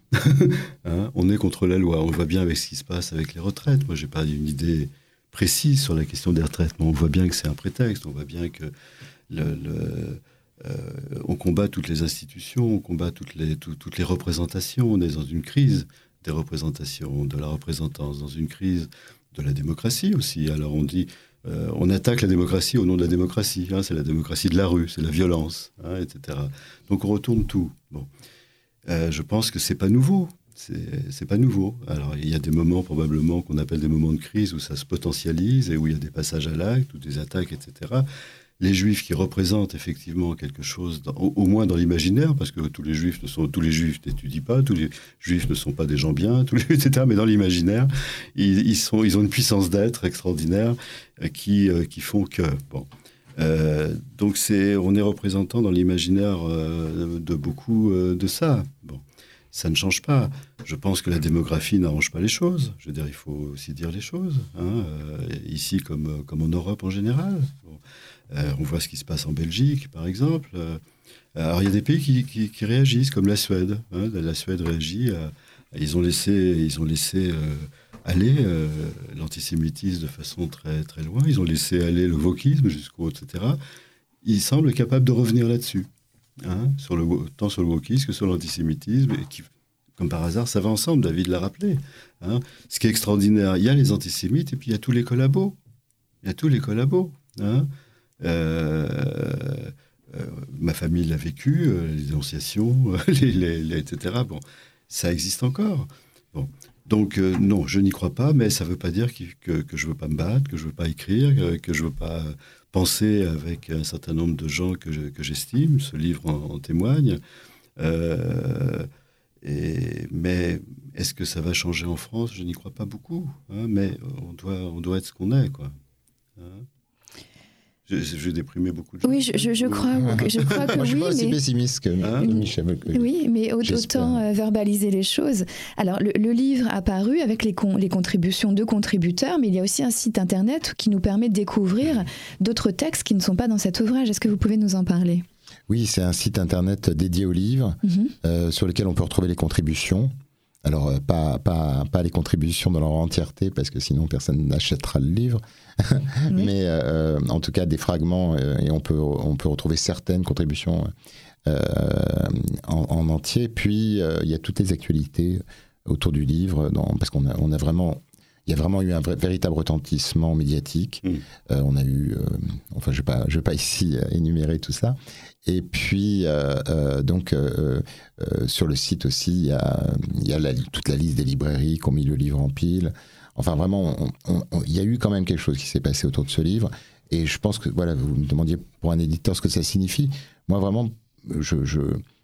Hein, on est contre la loi. On voit bien avec ce qui se passe avec les retraites. Moi, j'ai pas une idée précise sur la question des retraites, mais on voit bien que c'est un prétexte. On voit bien que le, le, euh, on combat toutes les institutions, on combat toutes les, tout, toutes les représentations. On est dans une crise des représentations, de la représentance, dans une crise de la démocratie aussi. Alors on dit, euh, on attaque la démocratie au nom de la démocratie. Hein, c'est la démocratie de la rue, c'est la violence, hein, et cetera. Donc on retourne tout. Bon. Euh, je pense que c'est pas nouveau. C'est, c'est pas nouveau. Alors, il y a des moments, probablement, qu'on appelle des moments de crise où ça se potentialise et où il y a des passages à l'acte ou des attaques, et cetera. Les Juifs qui représentent effectivement quelque chose, dans, au, au moins dans l'imaginaire, parce que tous les Juifs ne sont, tous les Juifs n'étudient pas, tous les Juifs ne sont pas des gens bien, tous les, et cetera. Mais dans l'imaginaire, ils, ils, sont, ils ont une puissance d'être extraordinaire euh, qui, euh, qui font que... Bon. Euh, donc, c'est, on est représentant dans l'imaginaire euh, de beaucoup euh, de ça. Bon. Ça ne change pas. Je pense que la démographie n'arrange pas les choses. Je veux dire, il faut aussi dire les choses, hein, euh, ici comme, comme en Europe en général. Bon. Euh, on voit ce qui se passe en Belgique, par exemple. Euh, alors, il y a des pays qui, qui, qui réagissent, comme la Suède. Hein, la Suède réagit. À, ils ont laissé, ils ont laissé euh, aller euh, l'antisémitisme de façon très, très loin. Ils ont laissé aller le wokisme jusqu'au, et cetera. Ils semblent capables de revenir là-dessus. Hein, sur le, tant sur le wokisme que sur l'antisémitisme, et qui, comme par hasard, ça va ensemble, David l'a rappelé. Hein. Ce qui est extraordinaire, il y a les antisémites et puis il y a tous les collabos. Il y a tous les collabos. Hein. Euh, euh, ma famille l'a vécu, euh, les dénonciations, les, les, les, et cetera. Bon, ça existe encore. Bon. Donc, euh, non, je n'y crois pas, mais ça ne veut pas dire que, que je ne veux pas me battre, que je ne veux pas écrire, que, que je ne veux pas penser avec un certain nombre de gens que, je, que j'estime. Ce livre en, en témoigne. Euh, et, mais est-ce que ça va changer en France ? Je n'y crois pas beaucoup. Hein, mais on doit, on doit être ce qu'on est, quoi. Hein. Je, je vais déprimer beaucoup de gens. Oui, je, je, je, crois, je crois que Moi, je suis oui. pas aussi mais... pessimiste que, hein que Michel. Oui, mais autant euh, verbaliser les choses. Alors, le, le livre a paru avec les, con, les contributions de contributeurs, mais il y a aussi un site internet qui nous permet de découvrir d'autres textes qui ne sont pas dans cet ouvrage. Est-ce que vous pouvez nous en parler ? Oui, c'est un site internet dédié au livre, mm-hmm. euh, sur lequel on peut retrouver les contributions. Alors, euh, pas, pas, pas les contributions dans leur entièreté, parce que sinon personne n'achètera le livre, oui. mais euh, en tout cas des fragments, euh, et on peut, on peut retrouver certaines contributions euh, en, en entier. Puis, euh, il y a toutes les actualités autour du livre, dans, parce qu'on a, on a vraiment... Il y a vraiment eu un vrai, véritable retentissement médiatique. Mmh. Euh, on a eu... Euh, enfin, je ne vais pas, je vais pas ici énumérer tout ça. Et puis, euh, euh, donc, euh, euh, sur le site aussi, il y a, il y a la, toute la liste des librairies qui ont mis le livre en pile. Enfin, vraiment, on, on, on, il y a eu quand même quelque chose qui s'est passé autour de ce livre. Et je pense que, voilà, vous me demandiez pour un éditeur ce que ça signifie. Moi, vraiment, je, je,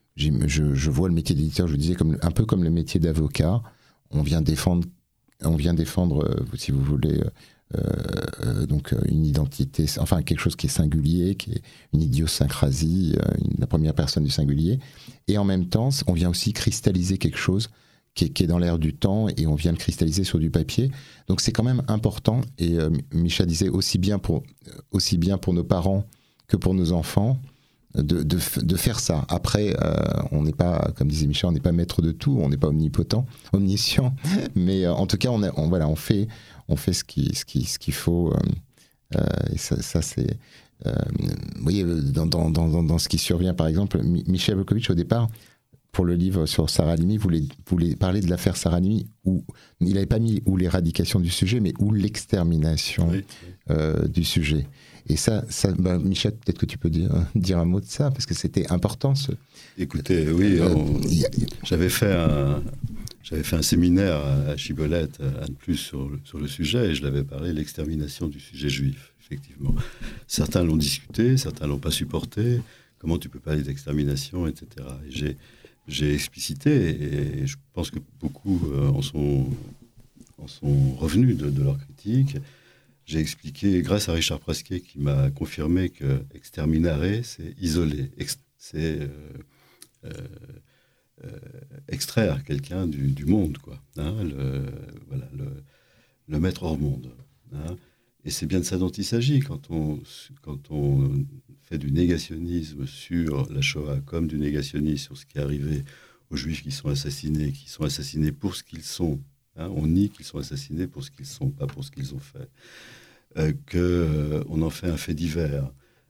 je, je vois le métier d'éditeur, je vous disais, comme, un peu comme le métier d'avocat. On vient défendre On vient défendre, euh, si vous voulez, euh, euh, donc une identité, enfin quelque chose qui est singulier, qui est une idiosyncrasie, euh, une, la première personne du singulier. Et en même temps, on vient aussi cristalliser quelque chose qui est, qui est dans l'air du temps, et on vient le cristalliser sur du papier. Donc c'est quand même important. Et euh, Micha disait aussi bien pour aussi bien pour nos parents que pour nos enfants. De, de, de faire ça. Après, euh, on n'est pas, comme disait Michel, on n'est pas maître de tout, on n'est pas omnipotent, omniscient, mais euh, en tout cas, on, a, on, voilà, on fait, on fait ce qu'il ce qui, ce qu'il faut. Euh, et ça, ça c'est, euh, vous voyez, dans, dans, dans, dans ce qui survient, par exemple, Michel Vukovic, au départ, pour le livre sur Sarah Halimi, voulait, voulait parler de l'affaire Sarah Halimi, où il n'avait pas mis où l'éradication du sujet, mais où l'extermination oui, oui. Euh, du sujet. Et ça, ça bah, Michel, peut-être que tu peux dire, dire un mot de ça, parce que c'était important. Ce... Écoutez, oui, euh, on, y a... j'avais, fait un, j'avais fait un séminaire à Chibolette, à Anne Plus, sur le, sur le sujet, et je l'avais parlé, l'extermination du sujet juif, effectivement. Certains l'ont discuté, certains ne l'ont pas supporté. Comment tu peux parler d'extermination, et cetera. Et j'ai, j'ai explicité, et je pense que beaucoup euh, en, sont, en sont revenus de, de leur critique. J'ai expliqué, grâce à Richard Prasquet, qui m'a confirmé que exterminare, c'est isoler, ex- c'est euh, euh, euh, extraire quelqu'un du, du monde, quoi. Hein, le, voilà, le, le mettre hors monde. Hein. Et c'est bien de ça dont il s'agit quand on, quand on fait du négationnisme sur la Shoah, comme du négationnisme sur ce qui est arrivé aux juifs qui sont assassinés, qui sont assassinés pour ce qu'ils sont. Hein, on nie qu'ils sont assassinés pour ce qu'ils sont, pas pour ce qu'ils ont fait. Euh, qu'on euh, en fait un fait divers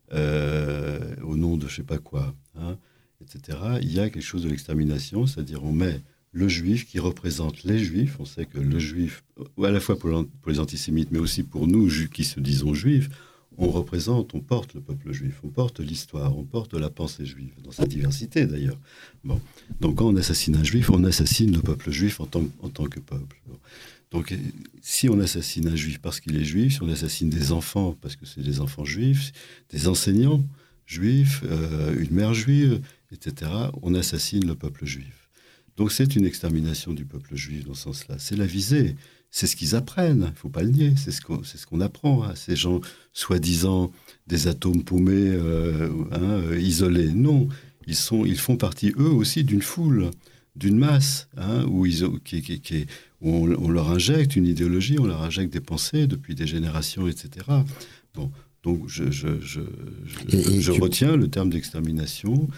euh, au nom de je sais pas quoi, hein, et cetera. Il y a quelque chose de l'extermination, c'est-à-dire on met le juif qui représente les juifs. On sait que le juif, à la fois pour, pour les antisémites, mais aussi pour nous qui se disons juifs, on représente, on porte le peuple juif, on porte l'histoire, on porte la pensée juive, dans sa diversité d'ailleurs. Bon. Donc quand on assassine un juif, on assassine le peuple juif en tant, en tant que peuple. Bon. Donc si on assassine un juif parce qu'il est juif, si on assassine des enfants parce que c'est des enfants juifs, des enseignants juifs, euh, une mère juive, et cetera, on assassine le peuple juif. Donc c'est une extermination du peuple juif dans ce sens-là. C'est la visée. C'est ce qu'ils apprennent, il ne faut pas le nier, c'est ce qu'on, c'est ce qu'on apprend à ces gens soi-disant des atomes paumés, euh, hein, euh, isolés. Non, ils, sont, ils font partie eux aussi d'une foule, d'une masse, hein, où, ils, qui, qui, qui, où on, on leur injecte une idéologie, on leur injecte des pensées depuis des générations, et cetera. Bon, donc je, je, je, je, et, et je tu... retiens le terme d'extermination.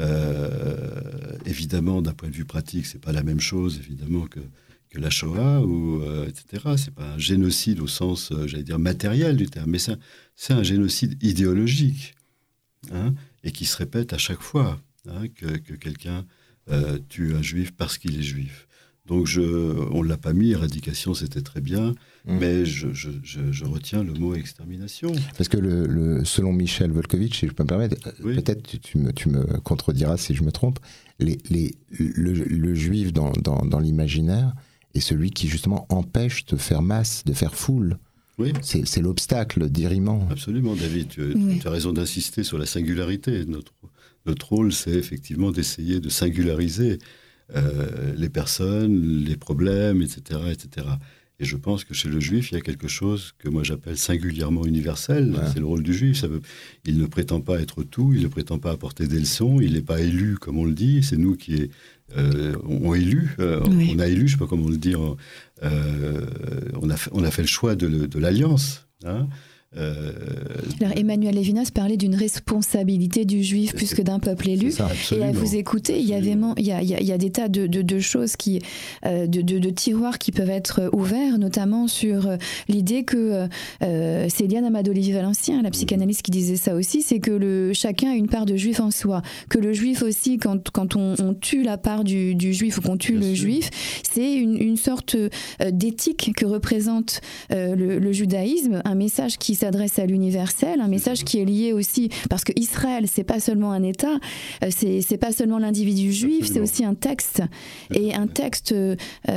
Euh, évidemment, d'un point de vue pratique, c'est pas la même chose, évidemment, que que la Shoah, ou, euh, et cetera. C'est pas un génocide au sens, euh, j'allais dire, matériel du terme, mais c'est un, c'est un génocide idéologique, hein, et qui se répète à chaque fois, hein, que, que quelqu'un euh, tue un juif parce qu'il est juif. Donc, je, on ne l'a pas mis, éradication, c'était très bien, mmh. mais je, je, je, je retiens le mot extermination. Parce que le, le, selon Michel Volkovitch, si je peux me permettre, oui. peut-être tu, tu, me, tu me contrediras si je me trompe, les, les, le, le juif dans, dans, dans l'imaginaire est celui qui, justement, empêche de faire masse, de faire foule. Oui. C'est, c'est l'obstacle d'Iriman. Absolument, David. Tu, oui. tu as raison d'insister sur la singularité. Notre, notre rôle, c'est effectivement d'essayer de singulariser euh, les personnes, les problèmes, et cetera, et cetera. Et je pense que chez le juif, il y a quelque chose que moi j'appelle singulièrement universel. Ouais. C'est le rôle du juif. Ça veut... Il ne prétend pas être tout, il ne prétend pas apporter des leçons, il n'est pas élu, comme on le dit. C'est nous qui est, euh, on, élu, euh, oui. on a élu, je ne sais pas comment on le dit, on, euh, on, a, fait, on a fait le choix de, de l'alliance. Hein. Euh, Alors Emmanuel Levinas parlait d'une responsabilité du juif plus que d'un peuple élu. Ça, et à vous écouter, il y, avait, il, y a, il, y a, il y a des tas de, de, de choses, qui, euh, de, de, de tiroirs qui peuvent être ouverts, notamment sur l'idée que, euh, c'est Liane Amado-Lévy-Valencien, la psychanalyste, qui disait ça aussi, c'est que le, chacun a une part de juif en soi. Que le juif aussi, quand, quand on, on tue la part du, du juif ou qu'on tue Bien le sûr. juif, c'est une, une sorte d'éthique que représente euh, le, le judaïsme, un message qui s'adresse à l'universel, un message qui est lié aussi, parce que Israël, c'est pas seulement un État, c'est, c'est pas seulement l'individu juif, Absolument. C'est aussi un texte, et un texte, euh,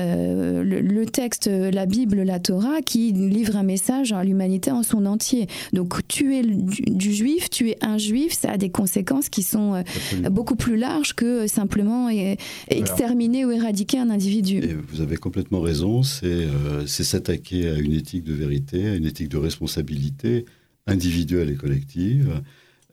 le, le texte, la Bible, la Torah, qui livre un message à l'humanité en son entier. Donc tuer du, du juif, tuer un juif, ça a des conséquences qui sont euh, beaucoup plus larges que simplement et, exterminer voilà. ou éradiquer un individu. Et vous avez complètement raison, c'est, euh, c'est s'attaquer à une éthique de vérité, à une éthique de responsabilité individuelle et collective,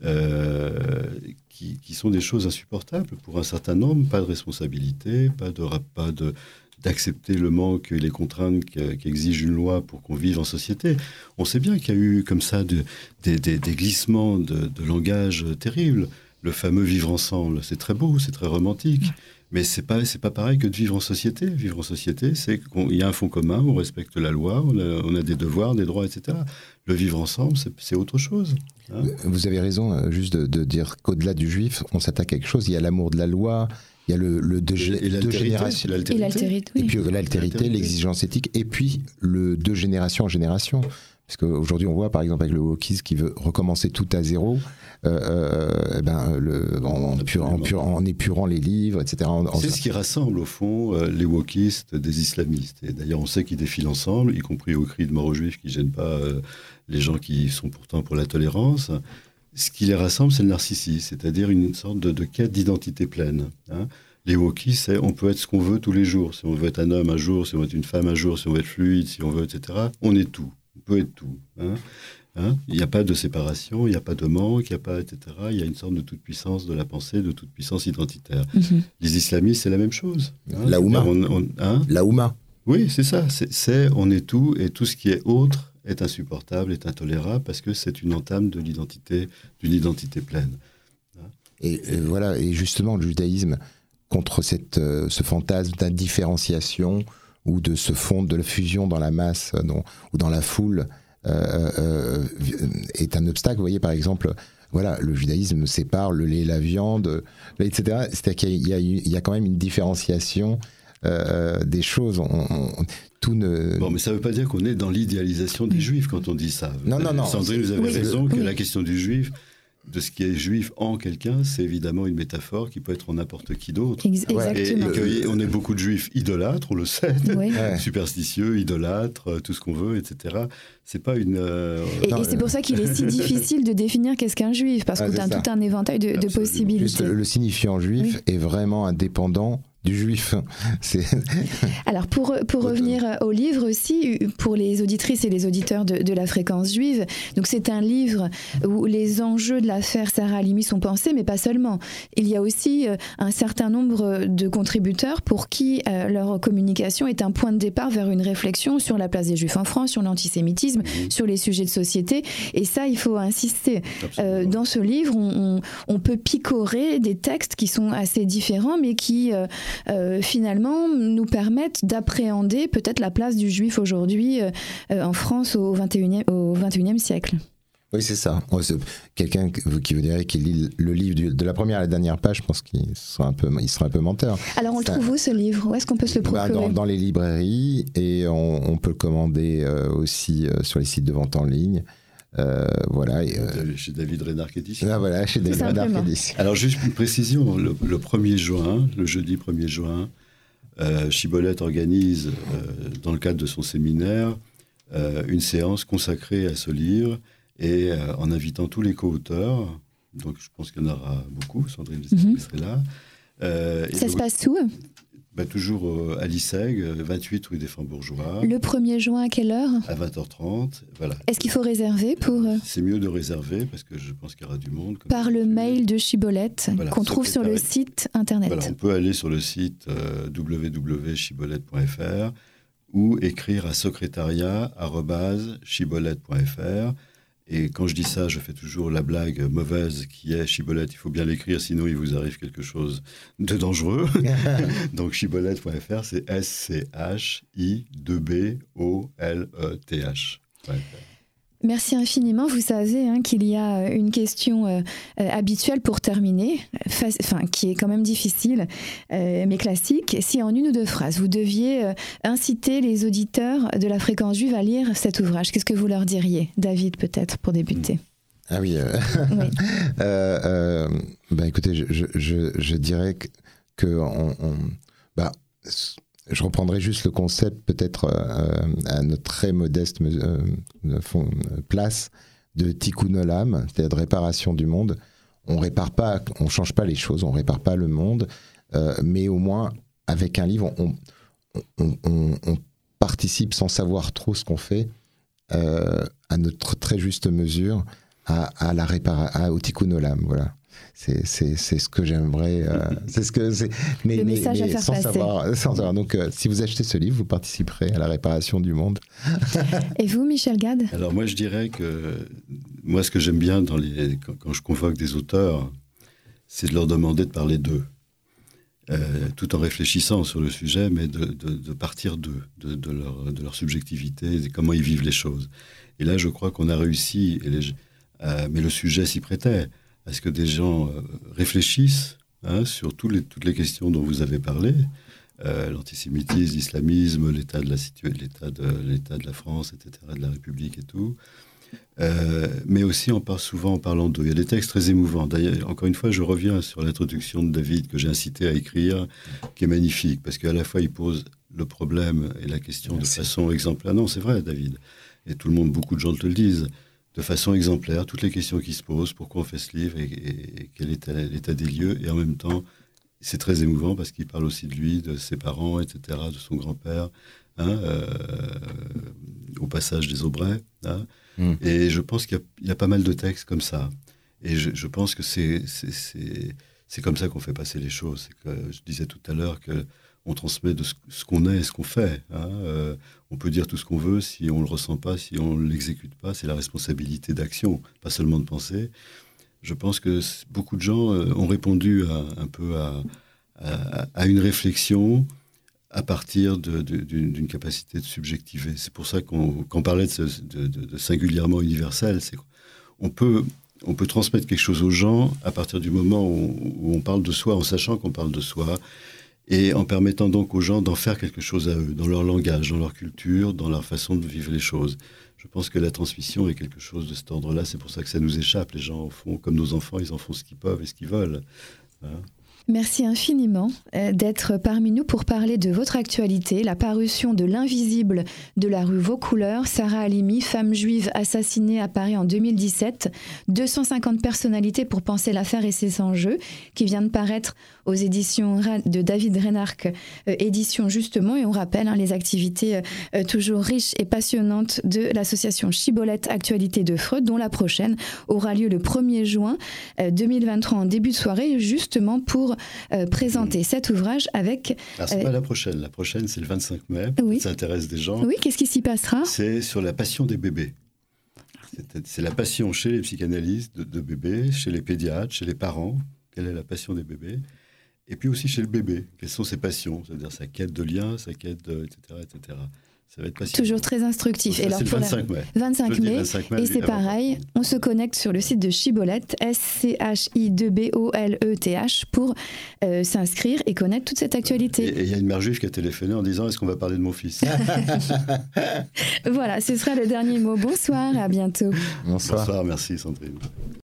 euh, qui, qui sont des choses insupportables pour un certain nombre, pas de responsabilité, pas de, pas de d'accepter le manque et les contraintes qu'exige une loi pour qu'on vive en société. On sait bien qu'il y a eu comme ça de, des, des, des glissements de, de langage terribles. Le fameux vivre ensemble, c'est très beau, c'est très romantique. Mais c'est pas, c'est pas pareil que de vivre en société. Vivre en société, c'est qu'il y a un fond commun, on respecte la loi, on a, on a des devoirs, des droits, et cetera. Le vivre ensemble, c'est, c'est autre chose. Hein. Vous avez raison, juste de, de dire qu'au-delà du juif, on s'attaque à quelque chose. Il y a l'amour de la loi, il y a le, le de, et de génération. L'altérité. Et l'altérité, oui. Et puis l'altérité, l'exigence éthique, et puis le de génération en génération. Parce qu'aujourd'hui, on voit, par exemple, avec le wokisme qui veut recommencer tout à zéro, euh, euh, ben, le, en, en, pur, en, pur, en épurant les livres, et cetera. En, en... C'est ce qui rassemble, au fond, euh, les wokistes des islamistes. Et d'ailleurs, on sait qu'ils défilent ensemble, y compris au cri de mort aux juifs, qui ne gênent pas euh, les gens qui sont pourtant pour la tolérance. Ce qui les rassemble, c'est le narcissisme, c'est-à-dire une sorte de, de quête d'identité pleine. Hein. Les wokistes, c'est on peut être ce qu'on veut tous les jours. Si on veut être un homme un jour, si on veut être une femme un jour, si on veut être fluide, si on veut, et cetera. On est tout. On peut être tout. Hein. Hein, il n'y a pas de séparation, il n'y a pas de manque, il n'y a pas, et cetera. Il y a une sorte de toute-puissance de la pensée, de toute-puissance identitaire. Mm-hmm. Les islamistes, c'est la même chose. Hein, la Ouma. On, on, hein la Ouma. Oui, c'est ça. C'est, c'est on est tout, et tout ce qui est autre est insupportable, est intolérable, parce que c'est une entame de l'identité, d'une identité pleine. Hein. Et, et voilà, et justement, le judaïsme contre cette, euh, ce fantasme d'indifférenciation ou de se fondre, de la fusion dans la masse euh, dans, ou dans la foule euh, euh, est un obstacle. Vous voyez, par exemple, voilà, le judaïsme sépare le lait et la viande, et cetera. C'est-à-dire qu'il y a, il y a quand même une différenciation euh, des choses. On, on, tout ne... Bon, mais ça ne veut pas dire qu'on est dans l'idéalisation des juifs quand on dit ça. Non, non, non. Sandrine, vous avez oui, raison oui. que la question du juif, de ce qui est juif en quelqu'un, c'est évidemment une métaphore qui peut être en n'importe qui d'autre. Ex- exactement. Et, et qu'on est beaucoup de juifs idolâtres, on le sait, Oui. Ouais. superstitieux, idolâtres, tout ce qu'on veut, et cetera. C'est pas une... Euh... Et, Non, et c'est euh, pour ça qu'il est si difficile de définir qu'est-ce qu'un juif, parce Ah, qu'on c'est a ça. tout un éventail de, de Absolument. possibilités. Juste, le signifiant juif est vraiment indépendant du juif. C'est... Alors pour, pour revenir au livre aussi, pour les auditrices et les auditeurs de, de la fréquence juive, donc c'est un livre où les enjeux de l'affaire Sarah Halimi sont pensés, mais pas seulement. Il y a aussi euh, un certain nombre de contributeurs pour qui euh, leur communication est un point de départ vers une réflexion sur la place des juifs en France, sur l'antisémitisme, Mmh. sur les sujets de société. Et ça, il faut insister. Euh, Absolument. dans ce livre, on, on, on peut picorer des textes qui sont assez différents, mais qui euh, euh, finalement nous permettent d'appréhender peut-être la place du juif aujourd'hui euh, euh, en France au vingt et unième, au vingt et unième siècle. Oui, c'est ça. Oh, c'est quelqu'un qui vous dirait qu'il lit le livre du, de la première à la dernière page, je pense qu'il sera un peu, il sera un peu menteur. Alors on Ça- le trouve où ce livre? Où est-ce qu'on peut se le Bah, procurer? dans, dans les librairies, et on, on peut le commander euh, aussi euh, sur les sites de vente en ligne. Euh, voilà. Et, euh, Chez David Reynard Édition. là, voilà, chez David simplement. Reynard Édition. Alors, juste une précision, le, le premier juin, le jeudi premier juin, euh, Chibolette organise, euh, dans le cadre de son séminaire, euh, une séance consacrée à ce livre, et euh, en invitant tous les co-auteurs, donc je pense qu'il y en aura beaucoup, Sandrine Mhm. serait là. Euh, et Ça se donc, passe où? bah, toujours euh, à l'Issègue, vingt-huit rue des Francs-Bourgeois, Le premier juin à quelle heure? à vingt heures trente. Voilà. Est-ce qu'il faut réserver pour, euh, C'est mieux de réserver, parce que je pense qu'il y aura du monde. comme par le d'habitude. mail de Chibolette Voilà, qu'on trouve sur le secrétariat. site internet? Voilà, on peut aller sur le site euh, w w w point chibolette point f r ou écrire à secrétariat arobase chibolette point f r. Et quand je dis ça, je fais toujours la blague mauvaise qui est Chibolette, il faut bien l'écrire, sinon il vous arrive quelque chose de dangereux. Donc chibolette point f r, c'est S C H I deux B O L E T H. Merci infiniment. Vous savez hein, qu'il y a une question euh, euh, habituelle pour terminer, fa- enfin, qui est quand même difficile, euh, mais classique. Si en une ou deux phrases, vous deviez euh, inciter les auditeurs de la fréquence juive à lire cet ouvrage, qu'est-ce que vous leur diriez? David, peut-être, pour débuter. Ah oui. Euh, Oui. euh, euh, bah, écoutez, je, je, je, je dirais que, que on, on, bah, je reprendrai juste le concept, peut-être euh, à notre très modeste euh, fond, place, de tikkun olam, c'est-à-dire de réparation du monde. On répare pas, on change pas les choses, on répare pas le monde, euh, mais au moins avec un livre, on, on, on, on participe sans savoir trop ce qu'on fait euh, à notre très juste mesure à, à la réparation, au tikkun olam, voilà. C'est, c'est, c'est ce que j'aimerais. Euh, c'est ce que c'est. Mais, Le mais, message mais à faire sans passer. savoir, sans savoir. Donc, euh, si vous achetez ce livre, vous participerez à la réparation du monde. Et vous, Michel Gad? Alors moi je dirais que moi ce que j'aime bien dans les, quand, quand je convoque des auteurs, c'est de leur demander de parler d'eux, euh, tout en réfléchissant sur le sujet, mais de, de, de partir d'eux, de, de, leur, de leur subjectivité, de comment ils vivent les choses. Et là je crois qu'on a réussi, et les, euh, mais le sujet s'y prêtait, à ce que des gens euh, réfléchissent hein, sur tous les, toutes les questions dont vous avez parlé. Euh, l'antisémitisme, l'islamisme, l'état de la situa- l'état de l'état de la France, et cetera, de la République et tout. Euh, mais aussi on parle souvent en parlant d'eux. Il y a des textes très émouvants. D'ailleurs, encore une fois, je reviens sur l'introduction de David que j'ai incité à écrire, qui est magnifique parce qu'à la fois il pose le problème et la question Merci. de façon exemplaire. Non, c'est vrai, David. Et tout le monde, beaucoup de gens te le disent. De façon exemplaire, toutes les questions qui se posent, pourquoi on fait ce livre et, et, et quel est l'état des lieux. Et en même temps, c'est très émouvant parce qu'il parle aussi de lui, de ses parents, et cetera, de son grand-père, hein, euh, au passage des Aubrais. Hein. Mm. Et je pense qu'il y a, il y a pas mal de textes comme ça. Et je, je pense que c'est, c'est, c'est, c'est comme ça qu'on fait passer les choses. C'est que, je disais tout à l'heure qu'on transmet de ce, ce qu'on est et ce qu'on fait. Hein. Euh, on peut dire tout ce qu'on veut, si on ne le ressent pas, si on ne l'exécute pas, c'est la responsabilité d'action, pas seulement de penser. Je pense que beaucoup de gens euh, ont répondu à, un peu à, à, à une réflexion à partir de, de, d'une, d'une capacité de subjectiver. C'est pour ça qu'on, qu'on parlait de, ce, de, de, de singulièrement universel. C'est qu'on peut, on peut transmettre quelque chose aux gens à partir du moment où, où on parle de soi, en sachant qu'on parle de soi, et en permettant donc aux gens d'en faire quelque chose à eux, dans leur langage, dans leur culture, dans leur façon de vivre les choses. Je pense que la transmission est quelque chose de cet ordre-là. C'est pour ça que ça nous échappe. Les gens en font comme nos enfants, ils en font ce qu'ils peuvent et ce qu'ils veulent. Hein. Merci infiniment d'être parmi nous pour parler de votre actualité, la parution de L'Invisible de la rue Vaucouleurs, Sarah Halimi, femme juive assassinée à Paris en deux mille dix-sept, deux cent cinquante personnalités pour penser l'affaire et ses enjeux, qui vient de paraître aux éditions de David Reinhardt, euh, édition justement, et on rappelle hein, les activités euh, toujours riches et passionnantes de l'association Chibolette Actualité de Freud, dont la prochaine aura lieu le premier juin euh, deux mille vingt-trois en début de soirée, justement pour euh, présenter cet ouvrage avec... Alors, c'est euh, pas la prochaine. La prochaine, c'est le vingt-cinq mai. Oui. Ça intéresse des gens. Oui, qu'est-ce qui s'y passera ? C'est sur la passion des bébés. C'est, c'est la passion chez les psychanalystes de, de bébés, chez les pédiatres, chez les parents. Quelle est la passion des bébés ? Et puis aussi chez le bébé. Quelles sont ses passions ? C'est-à-dire sa quête de lien, sa quête de... et cetera, et cetera. Ça va être passionnant. Toujours très instructif. Ça, et alors, c'est le vingt-cinq mai. vingt-cinq mai. vingt-cinq mai. Et c'est pareil, on se connecte sur le site de Chibolette, S C H I deux B O L E T H, pour euh, s'inscrire et connaître toute cette actualité. Et il y a une mère juive qui a téléphoné en disant « Est-ce qu'on va parler de mon fils ?» Voilà, ce sera le dernier mot. Bonsoir et à bientôt. Bonsoir. Bonsoir, merci Sandrine.